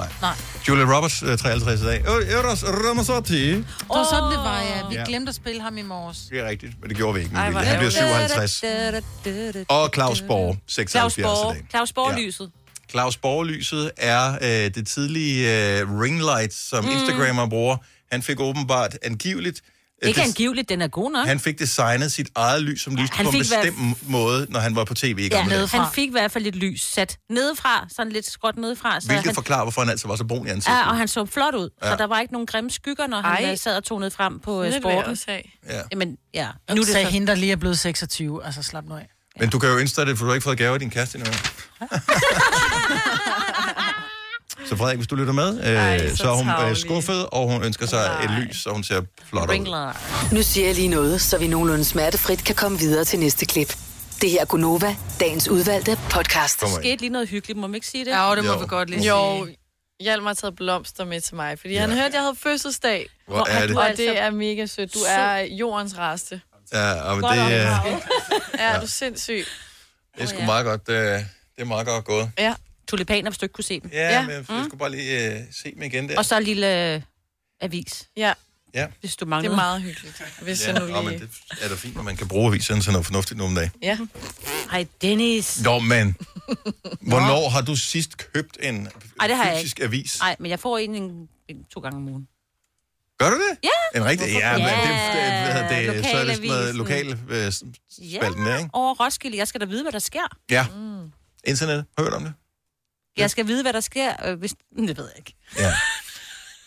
[SPEAKER 3] Julia Roberts, 53 i dag. Eros Ramazzotti.
[SPEAKER 5] Det var sådan, det var, ja. Vi glemte at spille ham i morges.
[SPEAKER 3] Det er rigtigt, men det gjorde vi ikke. Han bliver 57. Og Claus Borg, 76 i dag.
[SPEAKER 4] Claus Borg-lyset.
[SPEAKER 3] Claus Borg-lyset er det tidlige ringlight, som Instagrammer bruger. Han fik åbenbart angiveligt...
[SPEAKER 4] Ikke angiveligt, den er god nok.
[SPEAKER 3] Han fik designet sit eget lys, som lyste på en bestemt måde, når han var på tv i gamle dage.
[SPEAKER 4] Han fik i hvert fald et lys sat nedefra, sådan lidt skråt nedefra.
[SPEAKER 3] Hvilket forklarer, hvorfor han altid var så brun i ansigtet.
[SPEAKER 4] Ja, og han så flot ud, så der var ikke nogen grimme skygger, når han sad og tonede frem på sporten. Jamen, ja.
[SPEAKER 5] Nu sagde hende, der lige er blevet 26, altså slap nu af.
[SPEAKER 3] Men du kan jo indstille det, for du har ikke fået gave af din kæreste endnu. Så Frederik, hvis du lytter med, så er hun skuffet, og hun ønsker sig et lys, og hun ser flot ud.
[SPEAKER 8] Nu siger jeg lige noget, så vi nogenlunde smertefrit kan komme videre til næste klip. Det her er Gunova, dagens udvalgte podcast.
[SPEAKER 4] Der skete lige noget hyggeligt, må man ikke sige det?
[SPEAKER 5] Ja, det må vi godt lige sige.
[SPEAKER 6] Jo, Hjalmar har taget blomster med til mig, fordi han hørte, at jeg havde fødselsdag.
[SPEAKER 3] Hvor er det?
[SPEAKER 6] Og det er mega sødt. Du er jordens rareste.
[SPEAKER 3] Ja, men det
[SPEAKER 6] er du sindssyg.
[SPEAKER 3] Det er sgu meget godt. Det er meget godt gået.
[SPEAKER 6] Ja.
[SPEAKER 4] Tulipaner, hvis du ikke kunne se dem.
[SPEAKER 3] Ja, men jeg skulle bare lige se dem igen der.
[SPEAKER 4] Og så en lille avis.
[SPEAKER 6] Ja.
[SPEAKER 4] Hvis du mangler.
[SPEAKER 6] Det er meget hyggeligt. Hvis jeg nu lige...
[SPEAKER 3] men det er da fint, at man kan bruge aviserne til noget fornuftigt nogle dage.
[SPEAKER 6] Ja.
[SPEAKER 4] Hej, Dennis.
[SPEAKER 3] Nå, men... Hvornår har du sidst købt en fysisk avis?
[SPEAKER 4] Nej, men jeg får en 2 gange om ugen.
[SPEAKER 3] Gør du det?
[SPEAKER 4] Ja.
[SPEAKER 3] En rigtig? Ja, men det så er det sådan noget lokalspalten der, ikke?
[SPEAKER 4] Over Roskilde. Jeg skal da vide, hvad der sker.
[SPEAKER 3] Ja. Internet, hørt om det?
[SPEAKER 4] Jeg skal vide, hvad der sker, hvis... Det ved jeg ikke.
[SPEAKER 3] Ja.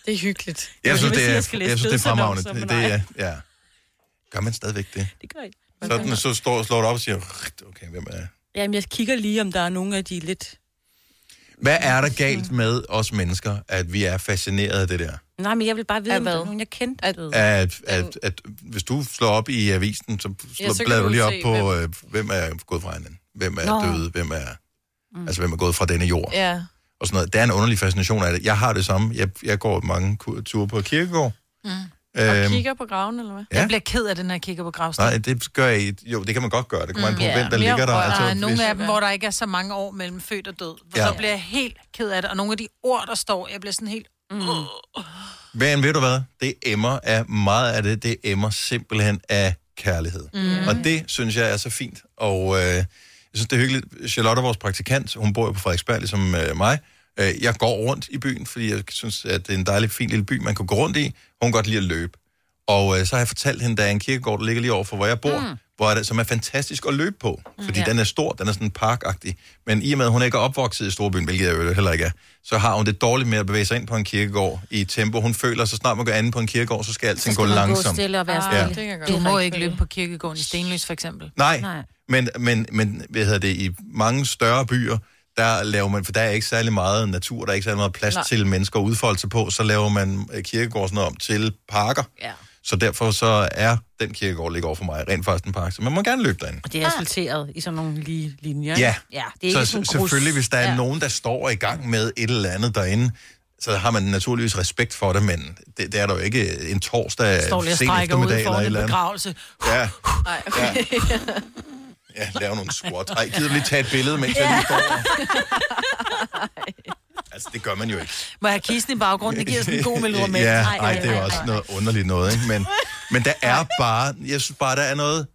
[SPEAKER 6] Det er hyggeligt.
[SPEAKER 3] Jeg synes, det er fremragende. Det er, ja. Gør man stadigvæk det?
[SPEAKER 4] Det gør jeg.
[SPEAKER 3] Sådan, så slår det op og siger, okay, hvem er...
[SPEAKER 4] Jamen, jeg kigger lige, om der er nogle af de lidt...
[SPEAKER 3] Hvad er der galt med os mennesker, at vi er fascineret af det der?
[SPEAKER 4] Nej, men jeg vil bare vide, om der er nogen, jeg kendte.
[SPEAKER 3] At hvis du slår op i avisen, så bladrer du lige op på, hvem er gået fra hinanden. Hvem er døde, hvem er gået fra denne jord.
[SPEAKER 6] Ja.
[SPEAKER 3] Og sådan noget. Der er en underlig fascination af det. Jeg har det samme. Jeg går mange ture på kirkegård.
[SPEAKER 6] Og kigger på graven, eller hvad?
[SPEAKER 5] Ja. Jeg bliver ked af det, når jeg kigger på gravsten.
[SPEAKER 3] Nej, det gør jeg ikke. Jo, det kan man godt gøre. Det kommer an på, hvem der ligger der.
[SPEAKER 5] Altså, der er nogle af dem, hvor der ikke er så mange år mellem født og død. Så bliver jeg helt ked af det. Og nogle af de ord, der står, jeg bliver sådan helt...
[SPEAKER 3] Men ved du hvad? Det emmer af meget af det. Det emmer simpelthen af kærlighed. Og det synes jeg er så fint. Og jeg synes, det er hyggeligt. Charlotte, vores praktikant, hun bor jo på Frederiksberg, ligesom mig. Jeg går rundt i byen, fordi jeg synes, at det er en dejlig, fin lille by, man kan gå rundt i. Hun kan godt lide at løbe. Og så har jeg fortalt hende, der er en kirkegård, der ligger lige overfor, hvor jeg bor, som er fantastisk at løbe på. Fordi den er stor, den er sådan parkagtig. Men i og med, at hun ikke er opvokset i storbyen, hvilket jeg jo heller ikke er, så har hun det dårligt med at bevæge sig ind på en kirkegård i tempo. Hun føler, så snart man går anden på en kirkegård, så skal alting gå langsomt.
[SPEAKER 4] Gå stille og være stille.
[SPEAKER 5] Du må ikke løbe på kirkegården i Stenløs, for eksempel.
[SPEAKER 3] Nej. Men hvad hedder det, i mange større byer, der laver man, for der er ikke særlig meget natur, der er ikke særlig meget plads til mennesker at udfolde sig på, så laver man kirkegård sådan noget om til parker. Ja. Så derfor så er den kirkegård, ligger over for mig, rent faktisk en park, så man må gerne løbe derinde.
[SPEAKER 4] Og det er asfalteret i sådan nogle lige linjer.
[SPEAKER 3] Ja,
[SPEAKER 4] det er ikke
[SPEAKER 3] så selvfølgelig, hvis der er nogen, der står i gang med et eller andet derinde, så har man naturligvis respekt for det, men det er der jo ikke en torsdag
[SPEAKER 5] sent eftermiddag eller et eller andet. Begravelse.
[SPEAKER 3] Ja. Okay. Ja, lave nogle squat. Ej, gider du lige tage et billede, mens jeg lige står? Altså, det gør man jo ikke.
[SPEAKER 5] Må jeg have kisten i baggrunden? Det giver sådan en god melodi.
[SPEAKER 3] Ja, det er jo også noget underligt noget, ikke? Men der er bare, jeg synes bare, der er noget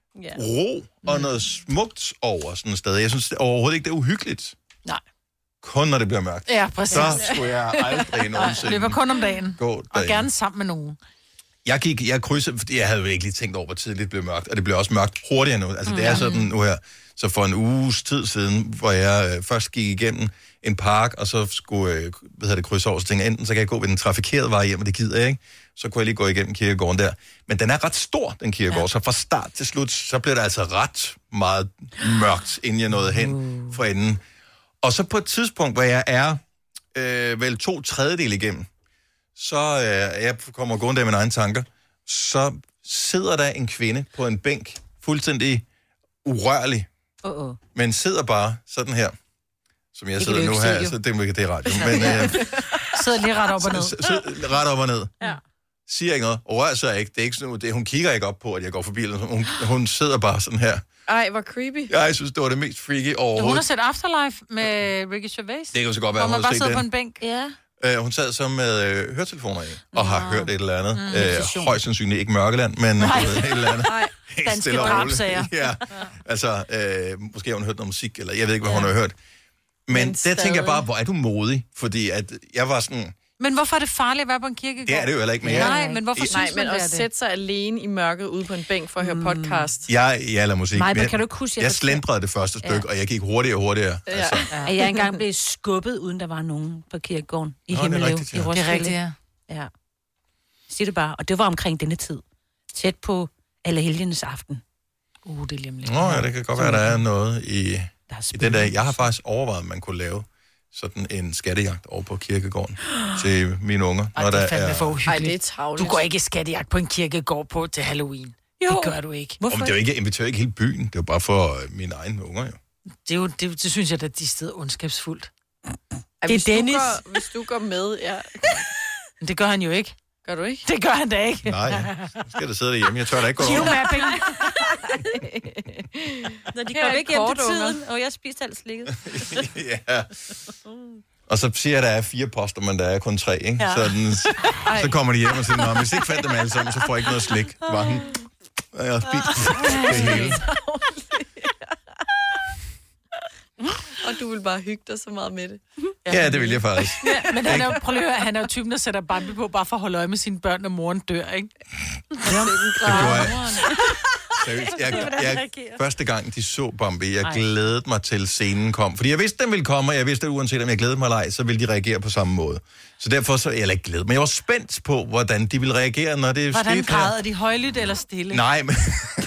[SPEAKER 3] ro og noget smukt over sådan et sted. Jeg synes overhovedet ikke, det er uhyggeligt.
[SPEAKER 5] Nej.
[SPEAKER 3] Kun når det bliver mørkt.
[SPEAKER 5] Ja, præcis.
[SPEAKER 3] Så skulle jeg aldrig nogensinde
[SPEAKER 5] løber kun om dagen.
[SPEAKER 3] Og
[SPEAKER 5] gerne sammen med nogen.
[SPEAKER 3] Jeg krydsede, fordi jeg havde jo ikke lige tænkt over, hvor tidligt det blev mørkt, og det blev også mørkt hurtigere nu. Altså, det er sådan nu her. Så for en uges tid siden, hvor jeg først gik igennem en park, og så skulle krydse over, så tænkte jeg, enten så kan jeg gå ved den trafikerede vej hjem, og det gider jeg ikke. Så kunne jeg lige gå igennem kirkegården der. Men den er ret stor, den kirkegård, så fra start til slut, så blev det altså ret meget mørkt, inden jeg nåede hen fra enden. Og så på et tidspunkt, hvor jeg er vel 2/3 igennem, så jeg kommer gående af mine egne tanker, så sidder der en kvinde på en bænk, fuldstændig urørlig, men sidder bare sådan her, som jeg sidder nu her, så det er radio. Men,
[SPEAKER 5] sidder lige ret op og ned.
[SPEAKER 3] Ret op og ned. Ja. Siger ikke noget, rører sig ikke, det er ikke sådan, hun kigger ikke op på, at jeg går forbi, hun sidder bare sådan her.
[SPEAKER 6] Ej, hvor creepy.
[SPEAKER 3] Jeg synes, det var det mest freaky overhovedet.
[SPEAKER 5] Hun har set Afterlife med Ricky Gervais.
[SPEAKER 3] Det kan så godt være,
[SPEAKER 5] hun har set den. Hvor man bare sidder på en bænk.
[SPEAKER 6] Ja.
[SPEAKER 3] Hun sad så med høretelefoner i, og har hørt et eller andet. Højst sandsynligt ikke Mørkeland, men et eller andet.
[SPEAKER 5] Danske drabsager.
[SPEAKER 3] Ja, altså, måske har hun hørt noget musik, eller jeg ved ikke, hvad hun har hørt. Men der tænker jeg bare, hvor er du modig? Fordi at jeg var sådan...
[SPEAKER 5] Men hvorfor er det farligt at være på en kirkegård?
[SPEAKER 3] Det er det jo heller ikke mere.
[SPEAKER 5] Nej, men hvorfor synes man,
[SPEAKER 6] at sætte sig alene i mørket ude på en bænk for at høre podcast?
[SPEAKER 3] Jeg lader musik.
[SPEAKER 4] Nej, men kan du ikke huske,
[SPEAKER 3] jeg slendrede det første stykke, og jeg gik hurtigere.
[SPEAKER 4] Ja. Altså. At jeg engang blev skubbet, uden der var nogen på kirkegården i Himmellev.
[SPEAKER 3] Det
[SPEAKER 5] er rigtigt,
[SPEAKER 4] ja. Sig det bare. Og det var omkring denne tid. Tæt på Allehelgenes aften.
[SPEAKER 5] Det er lige om lidt.
[SPEAKER 3] Ja, det kan godt være, der er noget i den der. Jeg har faktisk overvejet, at man kunne lave sådan en skattejagt over på kirkegården til mine unger.
[SPEAKER 5] Ej, det er fandme for uhyggeligt.
[SPEAKER 6] Ej, det er travligt.
[SPEAKER 5] Du går ikke skattejagt på en kirkegård til Halloween. Jo. Det gør du ikke.
[SPEAKER 3] Hvorfor? Det er jo ikke, jeg inviterer ikke hele byen. Det er jo bare for mine egne unger, jo.
[SPEAKER 5] Det synes jeg, at de steder ondskabsfuldt.
[SPEAKER 6] Det er Dennis. Hvis du går med, ja.
[SPEAKER 5] Men det gør han jo ikke.
[SPEAKER 6] Gør du ikke?
[SPEAKER 5] Det gør han da ikke.
[SPEAKER 3] Nej, så skal der sidde derhjemme. Jeg tør da ikke gå over.
[SPEAKER 5] Geomapping.
[SPEAKER 4] Når de går væk hjem til tiden, og jeg spiste alt slikket.
[SPEAKER 3] Ja. Og så siger jeg, at der er 4 poster, men der er kun 3, ikke? Ja. Så kommer de hjem og siger, hvis jeg ikke fandt dem alle sammen, så får jeg ikke noget slik. Det var han. Jeg har spist det hele.
[SPEAKER 6] Og du vil bare hygge dig så meget med det.
[SPEAKER 3] Ja, det vil jeg faktisk.
[SPEAKER 5] Ja, men han er jo typen, der sætter Bambi på, bare for at holde øje med sine børn, når moren dør, ikke?
[SPEAKER 3] Ja. Seriøst, første gang, de så Bambi, jeg glædede mig til scenen kom. Fordi jeg vidste, den ville komme, og jeg vidste, at uanset om jeg glædede mig eller ej, så ville de reagere på samme måde. Så derfor så, jeg ikke glædet, men jeg var spændt på, hvordan de ville reagere, når det skete.
[SPEAKER 5] Hvordan græder de højlydt eller stille?
[SPEAKER 3] Nej, men...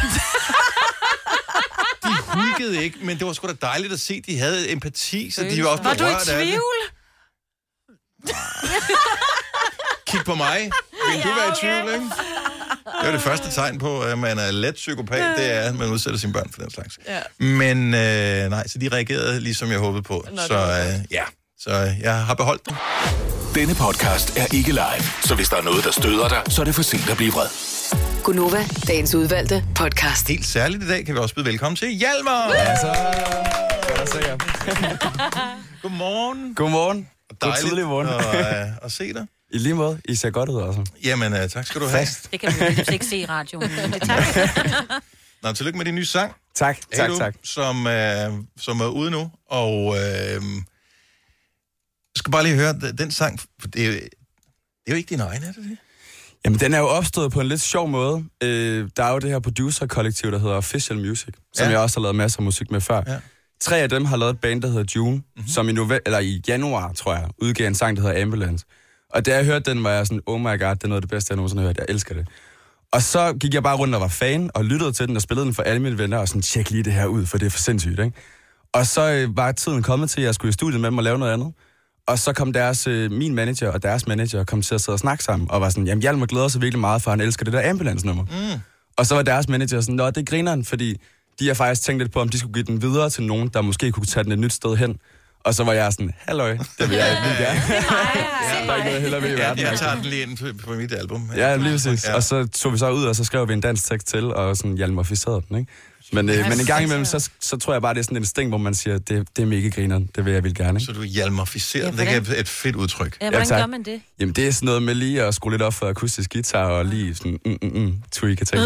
[SPEAKER 3] De hulkede ikke, men det var sgu da dejligt at se, at de havde empati, så de var også berørt af det.
[SPEAKER 5] Var du i tvivl?
[SPEAKER 3] Kig på mig. Vil du være i tvivl, ikke? Det var det første tegn på, at man er let psykopat, det er, at man udsætter sine børn for den slags. Ja. Men nej, så de reagerede ligesom jeg håbede på. Så jeg har beholdt dem.
[SPEAKER 16] Denne podcast er ikke live, så hvis der er noget, der støder dig, så er det for sent at blive vred.
[SPEAKER 8] Gunova, dagens udvalgte podcast.
[SPEAKER 3] Helt særligt i dag kan vi også byde velkommen til Hjalmar.
[SPEAKER 17] Ja, så jeg.
[SPEAKER 3] Godmorgen.
[SPEAKER 17] Godmorgen.
[SPEAKER 3] God tidlig morgen. At se dig.
[SPEAKER 17] I lige måde. I ser godt ud også.
[SPEAKER 3] Jamen, tak skal du have.
[SPEAKER 4] Det kan vi ikke se i radioen. Tak.
[SPEAKER 3] Nå, tillykke med din nye sang.
[SPEAKER 17] Tak.
[SPEAKER 3] Som er ude nu. Og jeg skal bare lige høre, den sang, for det er jo ikke din egen, er det det?
[SPEAKER 17] Jamen, den er jo opstået på en lidt sjov måde. Der er jo det her producer-kollektiv, der hedder Official Music, som jeg også har lavet masser af musik med før. Ja. 3 af dem har lavet et band, der hedder June, som i januar, tror jeg, udgav en sang, der hedder Ambulance. Og da jeg hørte den, var jeg sådan, oh my god, det er noget af det bedste, jeg nogensinde har hørt. Jeg elsker det. Og så gik jeg bare rundt og var fan, og lyttede til den, og spillede den for alle mine venner, og sådan, tjek lige det her ud, for det er for sindssygt, ikke? Og så var tiden kommet til, at jeg skulle i studiet med dem og lave noget andet. Og så kom min manager og deres manager kom til at sidde og snakke sammen, og var sådan, jamen Hjalmar glæder sig virkelig meget, for han elsker det der ambulance-nummer. Og så var deres manager sådan, nå, det griner han, fordi de har faktisk tænkt lidt på, om de skulle give den videre til nogen, der måske kunne tage den et nyt sted hen. Og så var jeg sådan, halløj, det vil jeg lige gerne. Der er ikke noget heller ved i verden.
[SPEAKER 3] Jeg tager den lige ind på mit album.
[SPEAKER 17] Ja, lige præcis. Og så tog vi så ud, og så skrev vi en dansk tekst til, og sådan Hjalmarificerede den, ikke? Men en gang imellem, så tror jeg bare, det er sådan en instinkt, hvor man siger, det er mega grineren, det vil jeg vil gerne. Ikke?
[SPEAKER 3] Så du Hjalmarificeret, det er et fedt udtryk.
[SPEAKER 4] Ja, hvordan gør man det?
[SPEAKER 17] Jamen, det er sådan noget med lige at skrue lidt op for akustisk guitar, og lige sådan, tweake ting.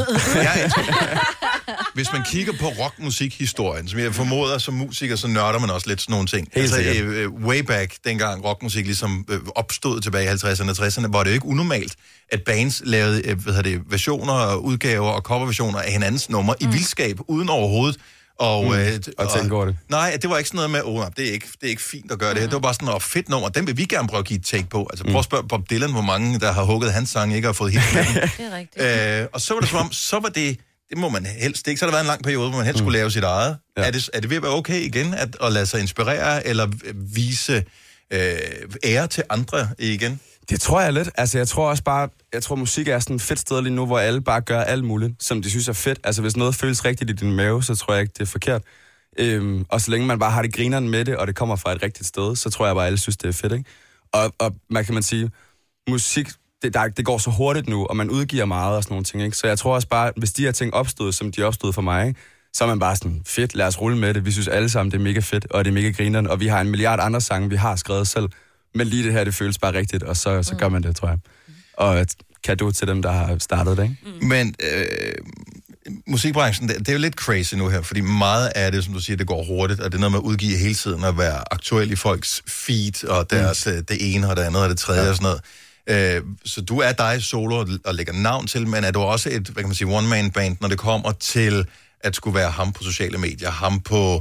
[SPEAKER 3] Hvis man kigger på rockmusikhistorien, som jeg formoder som musiker, så nørder man også lidt sådan nogle ting.
[SPEAKER 17] Helt
[SPEAKER 3] way back, dengang rockmusik ligesom opstod tilbage i 50'erne og 60'erne, var det jo ikke unormalt, at bands lavede versioner og udgaver og coverversioner af hinandens numre i vildskab, uden overhovedet. Og
[SPEAKER 17] tænke over det.
[SPEAKER 3] Nej, det var ikke sådan noget med, det er ikke fint at gøre det her. Det var bare sådan et fedt nummer, den vil vi gerne prøve at give et take på. Altså prøv at spørge Bob Dylan, hvor mange, der har hugget hans sang, ikke har fået hit med den.
[SPEAKER 4] Det er rigtigt.
[SPEAKER 3] Og så var det som om, så var det må man helst ikke. Så har der været en lang periode, hvor man helst skulle lave sit eget. Ja. Er det ved at være okay igen, at lade sig inspirere, eller vise ære til andre igen?
[SPEAKER 17] Det tror jeg lidt. Altså, jeg tror musik er sådan et fedt sted lige nu, hvor alle bare gør alt muligt, som de synes er fedt. Altså, hvis noget føles rigtigt i din mave, så tror jeg ikke, det er forkert. Og så længe man bare har det grineren med det, og det kommer fra et rigtigt sted, så tror jeg bare, alle synes, det er fedt, ikke? Og man kan sige, musik, det går så hurtigt nu, og man udgiver meget og sådan nogle ting, ikke? Så jeg tror også bare, hvis de her ting opstod, som de opstod for mig, ikke? Så er man bare sådan, fedt, lad os rulle med det. Vi synes alle sammen, det er mega fedt, og det er mega grineren, og vi har 1 milliard andre sange, vi har skrevet selv. Men lige det her, det føles bare rigtigt, og så gør man det, tror jeg. Og et cadeau til dem, der har startet det, ikke?
[SPEAKER 3] Men musikbranchen, det er jo lidt crazy nu her, fordi meget af det, som du siger, det går hurtigt, og det er noget med at udgive hele tiden, og være aktuel i folks feed, og deres det ene og det andet og det tredje og sådan noget. Så du er dig solo og lægger navn til, men er du også et, hvad kan man sige, one-man-band, når det kommer til at skulle være ham på sociale medier, ham på,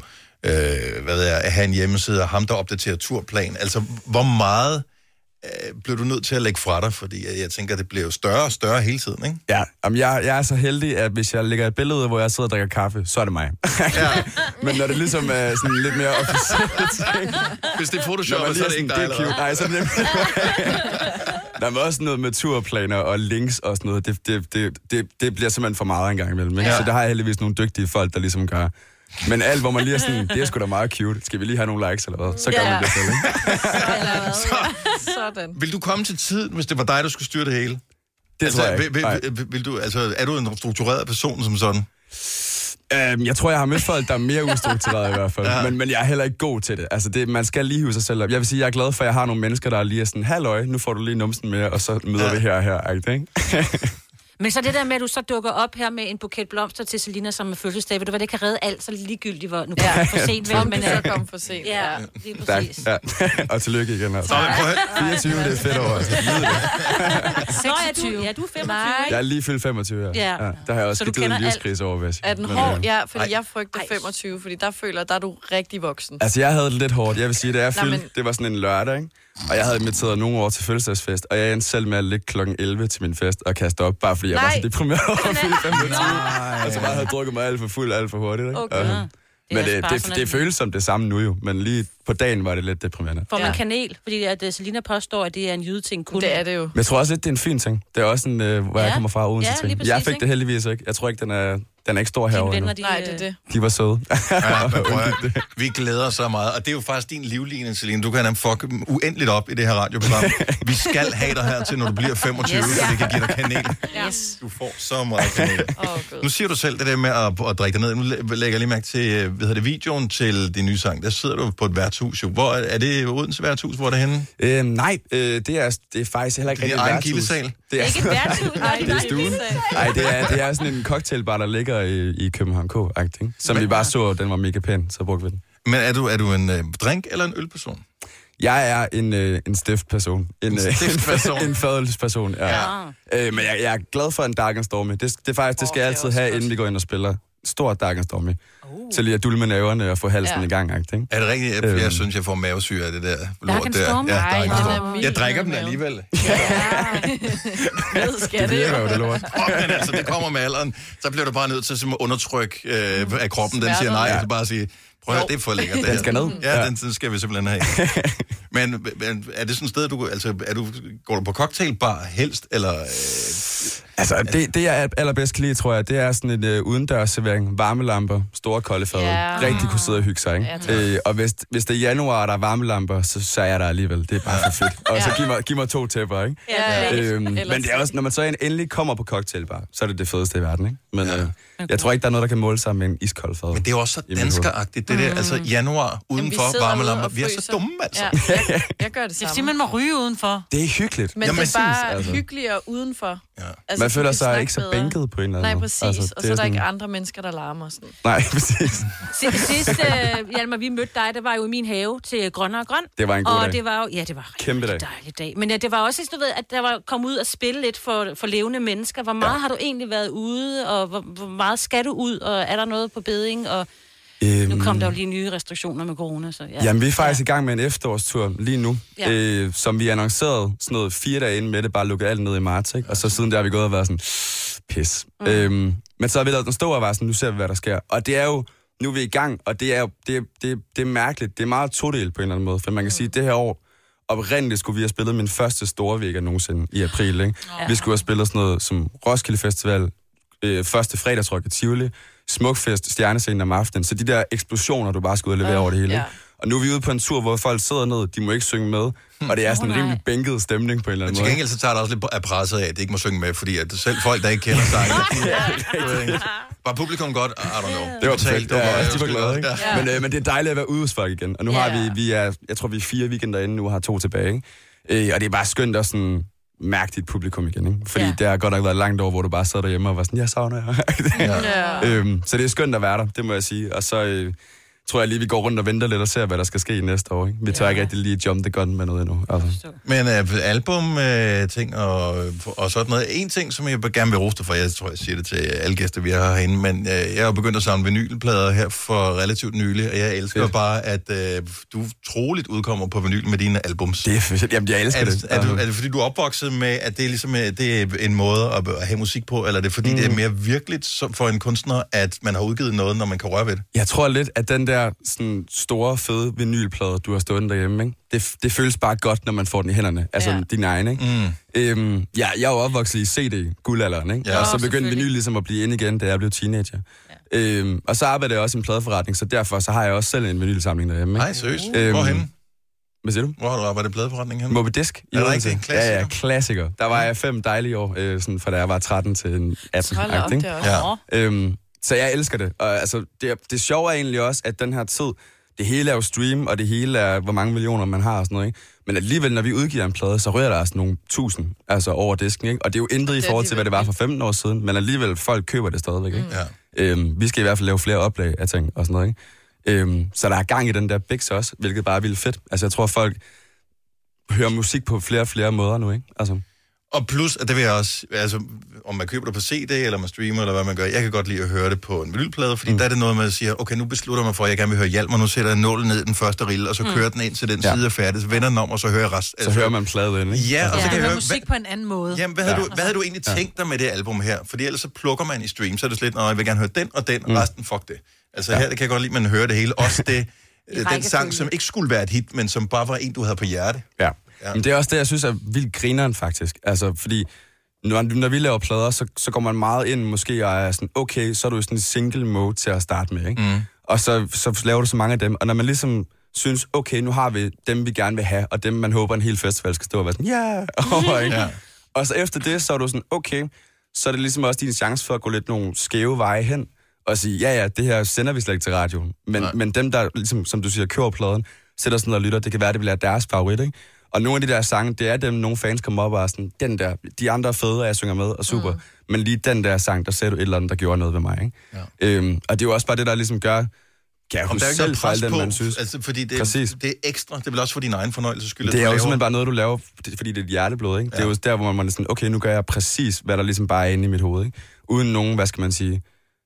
[SPEAKER 3] at have en hjemmeside, og ham, der opdaterer turplan. Altså, hvor meget blev du nødt til at lægge fra dig? Fordi jeg tænker, det bliver jo større og større hele tiden, ikke?
[SPEAKER 17] Ja, jeg er så heldig, at hvis jeg lægger et billede ud, hvor jeg sidder og drikker kaffe, så er det mig. Ja. Men når det ligesom er sådan lidt mere officielt...
[SPEAKER 3] Hvis det er Photoshop, så er det ikke dig, eller?
[SPEAKER 17] Nej, så er det nemlig... Der er også noget med turplaner og links og sådan noget. Det bliver simpelthen for meget en gang imellem. Ikke? Ja. Så der har jeg heldigvis nogle dygtige folk, der ligesom gør... Men alt, hvor man lige er sådan, det er sgu da meget cute. Skal vi lige have nogle likes eller hvad? Så gør man det selv,
[SPEAKER 6] ikke? Sådan.
[SPEAKER 3] Vil du komme til tid, hvis det var dig, der skulle styre det hele?
[SPEAKER 17] Det tror jeg ikke.
[SPEAKER 3] Vil du, altså, er du en struktureret person som sådan?
[SPEAKER 17] Jeg tror, jeg har mødt folk, der er mere ustruktureret i hvert fald. Ja. Men jeg er heller ikke god til det. Altså, man skal lige hive sig selv op. Jeg vil sige, jeg er glad for, at jeg har nogle mennesker, der er lige sådan, halløj, nu får du lige numsen med, og så møder vi her og her. Ikke?
[SPEAKER 4] Men så det der med, at du så dukker op her med en buket blomster til Selina som med fødselsdag, ved du hvad, det kan redde alt, så ligegyldigt, hvor nu kommer for sent.
[SPEAKER 6] Vel, men så kom for sent.
[SPEAKER 4] Ja, lige præcis.
[SPEAKER 17] Ja. Og tillykke igen. Altså. 24, det er fedt over. Altså.
[SPEAKER 4] 26. Ja, du er 25.
[SPEAKER 17] Jeg er lige fyldt 25, ja. Der har jeg også givet en livskrise over, vil jeg sige.
[SPEAKER 6] Er den hård? Ja, fordi jeg frygter 25, fordi der føler, der er du rigtig voksen.
[SPEAKER 17] Altså, jeg havde det lidt hårdt. Jeg vil sige, da jeg fyldte, det var sådan en lørdag, ikke? Og jeg havde inviteret nogle år til fødselsdagsfest, og jeg endte selv med at ligge klokken 11 til min fest og kaste op, bare fordi jeg var så deprimeret over at fylde 25. Altså bare havde drukket mig alt for fuld, alt for hurtigt, ikke?
[SPEAKER 4] Okay.
[SPEAKER 17] Men det føles som det samme nu jo, men lige på dagen var det lidt deprimerende.
[SPEAKER 4] Får man kanel? Fordi at Selina påstår, at det er en jydeting kun.
[SPEAKER 6] Det er det jo.
[SPEAKER 17] Men jeg tror også lidt, det er en fin ting. Det er også en, hvor jeg kommer fra Odense ting.
[SPEAKER 4] Præcis,
[SPEAKER 17] jeg fik det heldigvis ikke. Jeg tror ikke, den er ikke stor herovre nu.
[SPEAKER 6] Nej, det er det.
[SPEAKER 17] De var søde.
[SPEAKER 3] Vi glæder os så meget, og det er jo faktisk din livline, Selina. Du kan fuck uendeligt op i det her radioprogram. Vi skal have dig her til, når du bliver 25, så vi kan give dig kanel.
[SPEAKER 4] Yes.
[SPEAKER 3] Du får så meget kanel. Nu siger du selv det der med at drikke dig ned. Nu lægger jeg lige mærke til videoen til din nye sang. Der sidder du på et værtshus. Hvor er det Odense værtshus? Hvor er det henne?
[SPEAKER 17] Nej, det er faktisk heller ikke rigtig et værtshus.
[SPEAKER 3] Gildesal?
[SPEAKER 4] Det er ikke et værtshus.
[SPEAKER 17] Nej, det er stuen. Nej, det er sådan en cocktailbar, der ligger i København K-agtigt. Som vi bare så, den var mega pæn, så brugte vi den.
[SPEAKER 3] Men er du en drink- eller en ølperson?
[SPEAKER 17] Jeg er en stift person. En fadelsperson, ja. Men jeg er glad for en Dark & Stormy. Det skal jeg altid have, inden vi går ind og spiller. Stor Dark & Stormy. Til lige at dulme næverne og få halsen i gang. Ikke?
[SPEAKER 3] Er det rigtigt? Jeg synes, jeg får mavesyre af det der lort der.
[SPEAKER 4] Stormy?
[SPEAKER 3] Ja,
[SPEAKER 4] Ej,
[SPEAKER 3] jeg drikker dem alligevel.
[SPEAKER 6] Skal det
[SPEAKER 17] jo det lort.
[SPEAKER 3] Men altså, det kommer med alderen. Så bliver du bare nødt til at undertrykke af kroppen. Den siger nej, og så bare sige, prøv at høre, det er for lækkert.
[SPEAKER 17] Den skal ned.
[SPEAKER 3] Ja, den skal vi simpelthen have. Men er det sådan et sted, går du på cocktailbar helst, eller...
[SPEAKER 17] Altså, det jeg allerbedst kan lide, tror jeg, det er sådan en udendørsservering, varmelamper, store kolde fad, rigtig kunne sidde og hygge sig, ikke? Og hvis det er januar, og der er varmelamper, så er jeg der alligevel. Det er bare for fedt. Og så giv mig 2 tæpper, ikke? Men det er også, når man så endelig kommer på cocktailbar, så er det fedeste i verden, ikke? Men jeg tror ikke, der er noget, der kan måle sig med en iskold fad.
[SPEAKER 3] Men det er også så danskeragtigt, det der, altså januar udenfor varmelamper. Vi er så dumme, altså.
[SPEAKER 6] Jeg gør det samme.
[SPEAKER 5] Det er fordi, man må ryge udenfor.
[SPEAKER 17] Det er hyggeligt.
[SPEAKER 6] Men det er bare hyggeligere udenfor.
[SPEAKER 17] Man føler sig ikke så bænket på en eller anden
[SPEAKER 6] måde. Nej, præcis. Altså, og så er der ikke andre mennesker, der larmer sådan.
[SPEAKER 17] Nej, præcis.
[SPEAKER 4] Sidst, Hjalmar, vi mødte dig, der var jo i min have til Grøn og Grøn.
[SPEAKER 17] Det var en god dag.
[SPEAKER 4] Og det var jo, det var
[SPEAKER 17] kæmpe dag.
[SPEAKER 4] Dejlig dag. Men det var også, du ved, at der var kommet ud og spille lidt for levende mennesker. Hvor meget har du egentlig været ude, og hvor meget skal du ud, og er der noget på beding, og... Nu kom der jo lige nye restriktioner med corona, så ja.
[SPEAKER 17] Jamen, vi er faktisk i gang med en efterårstur lige nu, som vi annoncerede sådan noget 4 dage inden med det, bare lukket alt ned i marts, ikke? Og så siden der har vi gået og været sådan, pis. Men så har vi lavet den store og været sådan, nu ser vi, hvad der sker. Og det er jo, nu er vi i gang, og det er mærkeligt. Det er meget todelt på en eller anden måde, for man kan sige, at det her år, oprindeligt skulle vi have spillet min første store weekend nogensinde i april, ikke? Vi skulle have spillet sådan noget som Roskilde Festival, første fredagsrock i Tivoli, Smukfest, Stjernescenen om aftenen. Så de der eksplosioner, du bare skal ud og levere over det hele. Og nu er vi ude på en tur, hvor folk sidder ned, de må ikke synge med, og det er sådan en rimelig bænket stemning på en eller anden måde.
[SPEAKER 3] Til gengæld så tager der også lidt af presset af, at det ikke må synge med, fordi at selv folk, der ikke kender sangen, var publikum godt? I don't know.
[SPEAKER 17] Det var perfekt. De var glade, ikke? Men det er dejligt at være ude hos folk igen. Og nu har jeg tror vi er 4 weekender inde, nu har 2 tilbage, ikke? Og det er bare skønt at sådan mærke dit publikum igen, ikke? Fordi det har godt nok været langt over, hvor du bare sad derhjemme og var sådan, jeg savner jer. Så det er skønt at være der, det må jeg sige. Og så tror jeg lige, vi går rundt og venter lidt og ser, hvad der skal ske næste år, ikke? Vi tør ikke rigtig lige jump the gun med noget endnu. Altså.
[SPEAKER 3] Men album-ting og sådan noget. En ting, som jeg gerne vil roste for, jeg tror, jeg siger det til alle gæster, vi har herinde, men jeg har begyndt at samle vinylplader her for relativt nylig, og jeg elsker bare, at du troligt udkommer på vinyl med dine albums.
[SPEAKER 17] Det er fedt. Jamen, jeg elsker det.
[SPEAKER 3] Er det fordi, du er opvokset med, at det er ligesom det er en måde at have musik på, eller er det fordi, det er mere virkeligt for en kunstner, at man har udgivet noget, når man kan røre ved det? Jeg
[SPEAKER 17] tror lidt, at den der sådan store, fede vinylplade, du har stået derhjemme, ikke? Det føles bare godt, når man får den i hænderne. Altså din egen, ikke? Jeg er jo opvokset i CD-guldalderen, ikke? Ja, og så begyndte vinyl ligesom at blive ind igen, da jeg blev teenager. Ja. Og så arbejder jeg også i en pladeforretning, så derfor så har jeg også selv en vinylsamling derhjemme.
[SPEAKER 3] Nej, seriøst? Hvorhenne?
[SPEAKER 17] Hvad siger du?
[SPEAKER 3] Hvor har du arbejdet i pladeforretningen henne?
[SPEAKER 17] Moby Disk.
[SPEAKER 3] Er det rigtigt? Klassiker?
[SPEAKER 17] Ja, klassiker. Der var jeg 5 dejlige år, sådan, fra da jeg var 13 til 18.
[SPEAKER 6] Hold op, det også.
[SPEAKER 17] Så jeg elsker det. Og altså, det sjove er egentlig også, at den her tid, det hele er jo stream, og det hele er, hvor mange millioner man har og sådan noget, ikke? Men alligevel, når vi udgiver en plade, så rører der altså nogle 1000 altså over disken, ikke? Og det er jo intet i forhold til, hvad det var for 15 år siden, men alligevel, folk køber det stadigvæk, ikke? Ja. Vi skal i hvert fald lave flere oplag af ting og sådan noget, ikke? Så der er gang i den der Bix også, hvilket bare er vildt fedt. Altså, jeg tror, folk hører musik på flere og flere måder nu, ikke? Altså.
[SPEAKER 3] Og plus, at det vil jeg også, altså, om man køber det på CD, eller man streamer, eller hvad man gør, jeg kan godt lide at høre det på en vinylplade, fordi der er det noget med at sige, okay, nu beslutter man for, at jeg gerne vil høre Hjalmar, nu sætter jeg nålen ned i den første rille, og så kører den ind til den side er færdig, så vender den om, og så hører jeg resten.
[SPEAKER 17] Så hører man plade ind, ikke?
[SPEAKER 3] Ja, og så kan jeg høre
[SPEAKER 5] musik på en anden måde.
[SPEAKER 3] Jamen, hvad havde du egentlig tænkt dig med det album her? Fordi ellers så plukker man i stream, så er det slet, jeg vil gerne høre den og den, og resten, fuck det. Altså her, det kan jeg godt lide, man hører det hele. Også det, den sang, som ikke skulle være et hit, men som bare var en, du havde på hjerte.
[SPEAKER 17] Ja. Men det er også det, jeg synes er vildt grineren, faktisk. Altså, fordi når vi laver plader, så går man meget ind måske og er sådan, okay, så er du i sådan en single mode til at starte med, ikke? Og så laver du så mange af dem, og når man ligesom synes, okay, nu har vi dem, vi gerne vil have, og dem, man håber, en hel festival skal stå og være sådan, ikke? Og så efter det, så er du sådan, okay, så er det ligesom også din chance for at gå lidt nogle skæve veje hen, og sige, ja, det her sender vi slet ikke til radioen. Men dem, der, ligesom, som du siger, kører pladen, sætter sådan og lytter, det kan være, det bliver deres favorit, ikke? Og nogle af de der sange, det er dem, nogle fans kommer op og er sådan, den der, de andre er fede, og jeg synger med, og super. Men lige den der sang, der sagde du et eller andet, der gjorde noget ved mig, ikke? Ja. Og det er jo også bare det, der ligesom gør, kan jeg huske selv for alt den, man synes.
[SPEAKER 3] Altså, fordi det er ekstra, det vil også for din egen fornøjelse skyld.
[SPEAKER 17] Det er jo simpelthen bare noget, du laver, fordi det er hjerteblod, ikke? Ja. Det er jo der, hvor man er sådan, okay, nu gør jeg præcis, hvad der ligesom bare er inde i mit hoved, ikke? Uden nogen, hvad skal man sige,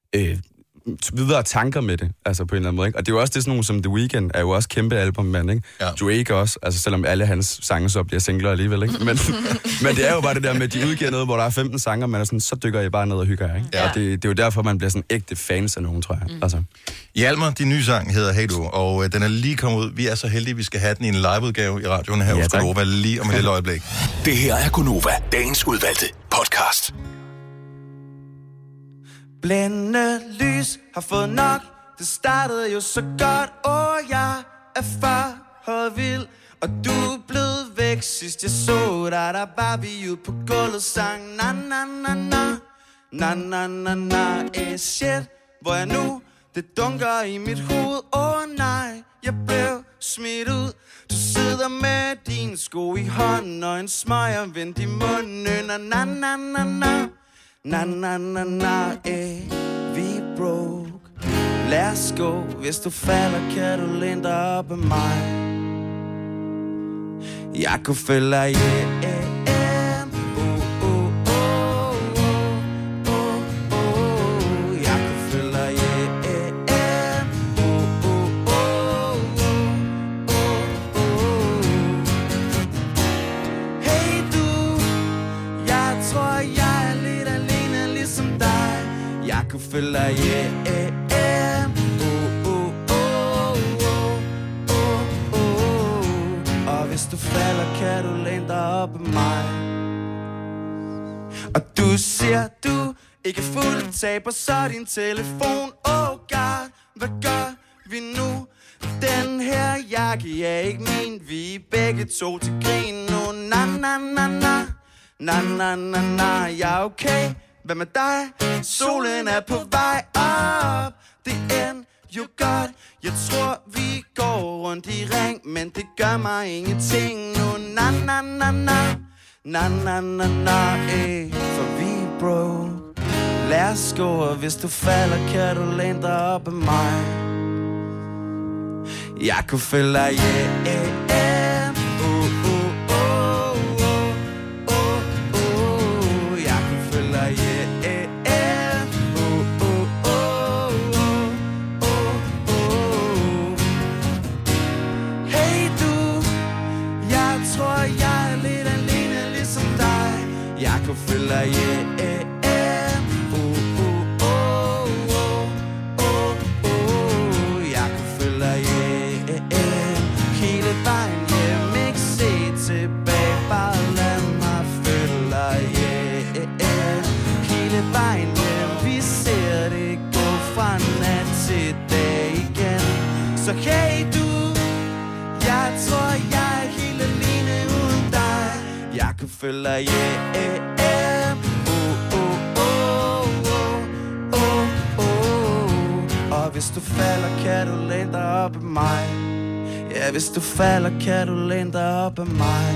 [SPEAKER 17] videre tanker med det, altså på en eller anden måde, ikke? Og det er jo også det, sådan nogle som The Weeknd er jo også kæmpe albummand, ikke? Ja. Drake også, altså selvom alle hans sange så bliver singler alligevel, ikke? Men det er jo bare det der med, at de udgiver noget, hvor der er 15 sanger, og man er sådan, så dykker jeg bare ned og hygger, ikke? Ja. Og det er jo derfor, man bliver sådan ægte fans af nogen, tror jeg. Altså.
[SPEAKER 3] Hjalmar, din nye sang hedder Hey Du, og den er lige kommet ud. Vi er så heldige, vi skal have den i en liveudgave i radioen her hos Gonova lige om et lille øjeblik.
[SPEAKER 16] Det her er Gonova, dagens udvalgte podcast.
[SPEAKER 18] Blændende lys har fået nok. Det startede jo så godt. Jeg er for vild. Og du er blevet væk. Sidst jeg så dig, der var vi ude på gulvet. Sang na na na na. Na na na na. Shit, hvor er nu? Det dunker i mit hoved. Nej, jeg blev smidt ud. Du sidder med dine sko i hånden og en smøger vendt i munden. Na na na na na. Na na na na, vi broke. Lad os gå, hvis du falder, kan du læne dig op af mig. Jeg kunne følge dig, jeg kunne følge dig, hey du, jeg tror jeg er lidt alene ligesom dig. Jeg kunne følge dig, og hvis du falder, kan du læne dig op af mig. Og du siger, du ikke fuldt taber så din telefon. God, hvad gør vi nu? Den her jakke er ikke min. Vi er begge to til grin nu. Na na na na. Na na na na. Jeg er okay. Hvad med dig? Solen er på vej op. Det end jo godt. Jeg tror vi går rundt i ring, men det gør mig ingenting nu. Na na na na. Na na na na. For vi broke. Lad os gå, og hvis du falder, kan du læne dig op af mig. Jeg kunne følge dig, jeg kunne følge dig, hey du, jeg tror jeg er lidt alene ligesom dig. Jeg kunne følge dig, så hey du, jeg tror jeg er helt alene uden dig. Jeg kunne følge dig, og hvis du falder, kan du læne dig op af mig. Ja, hvis du falder, kan du læne dig op af mig.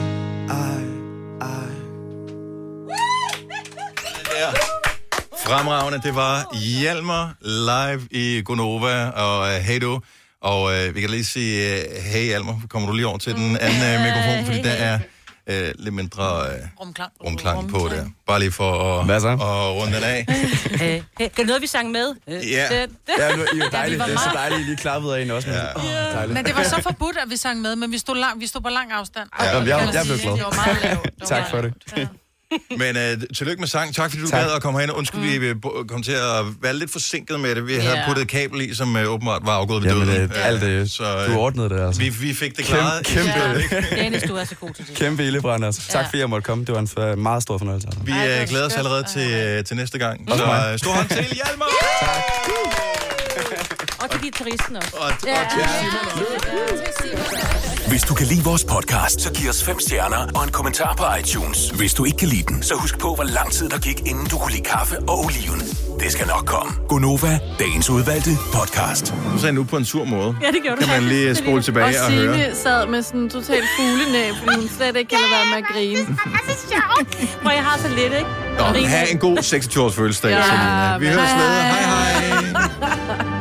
[SPEAKER 3] Fremragende, det var Hjalmar live i Gonova og Hey Du. Og vi kan lige sige, hey Hjalmar, kommer du lige over til den anden mikrofon, fordi der er lidt mindre rumklang på det. Bare lige for at runde den af.
[SPEAKER 4] Kan det noget, vi sang med?
[SPEAKER 3] Ja.
[SPEAKER 17] Ja, det er dejligt. Det er så dejligt, I lige klappede af en også.
[SPEAKER 5] Men det var så forbudt, at vi sang med, men vi stod på lang afstand.
[SPEAKER 17] Jeg blev glad.
[SPEAKER 5] Det var meget lavt.
[SPEAKER 17] Tak for det.
[SPEAKER 3] Men tillykke med sang. Tak fordi du gad at komme herind. Undskyld, vi kom til at være lidt forsinket med det. Vi havde puttet et kabel i, som åbenbart var afgået ved døden.
[SPEAKER 17] Alt det. Du ordnede det, altså.
[SPEAKER 3] Vi fik det klaret.
[SPEAKER 17] Kæmpe.
[SPEAKER 4] Dennis, du er så god til det.
[SPEAKER 17] Kæmpe ildebrand, altså. Tak fordi jeg måtte komme. Det var en meget stor fornøjelse. Altså.
[SPEAKER 3] Vi glæder os allerede til næste gang. Så stor hånd til Hjalmar!
[SPEAKER 4] Og til guitaristen også.
[SPEAKER 3] Og til Simon.
[SPEAKER 16] Hvis du kan lide vores podcast, så giv os 5 stjerner og en kommentar på iTunes. Hvis du ikke kan lide den, så husk på, hvor lang tid der gik, inden du kunne lide kaffe og oliven. Det skal nok komme. Gonova, dagens udvalgte podcast.
[SPEAKER 3] Du sagde nu på en sur måde.
[SPEAKER 4] Ja, det gjorde du.
[SPEAKER 3] Kan man lige spole tilbage og høre.
[SPEAKER 6] Og Signe sad med sådan en total fuglenæb, fordi hun slet ikke kan lade være med at grine.
[SPEAKER 4] Det er så sjovt. Hvor jeg har så lidt, ikke?
[SPEAKER 3] Nå, have en god 26-års fødselsdag, Selina. Vi høres ved. Hej hej.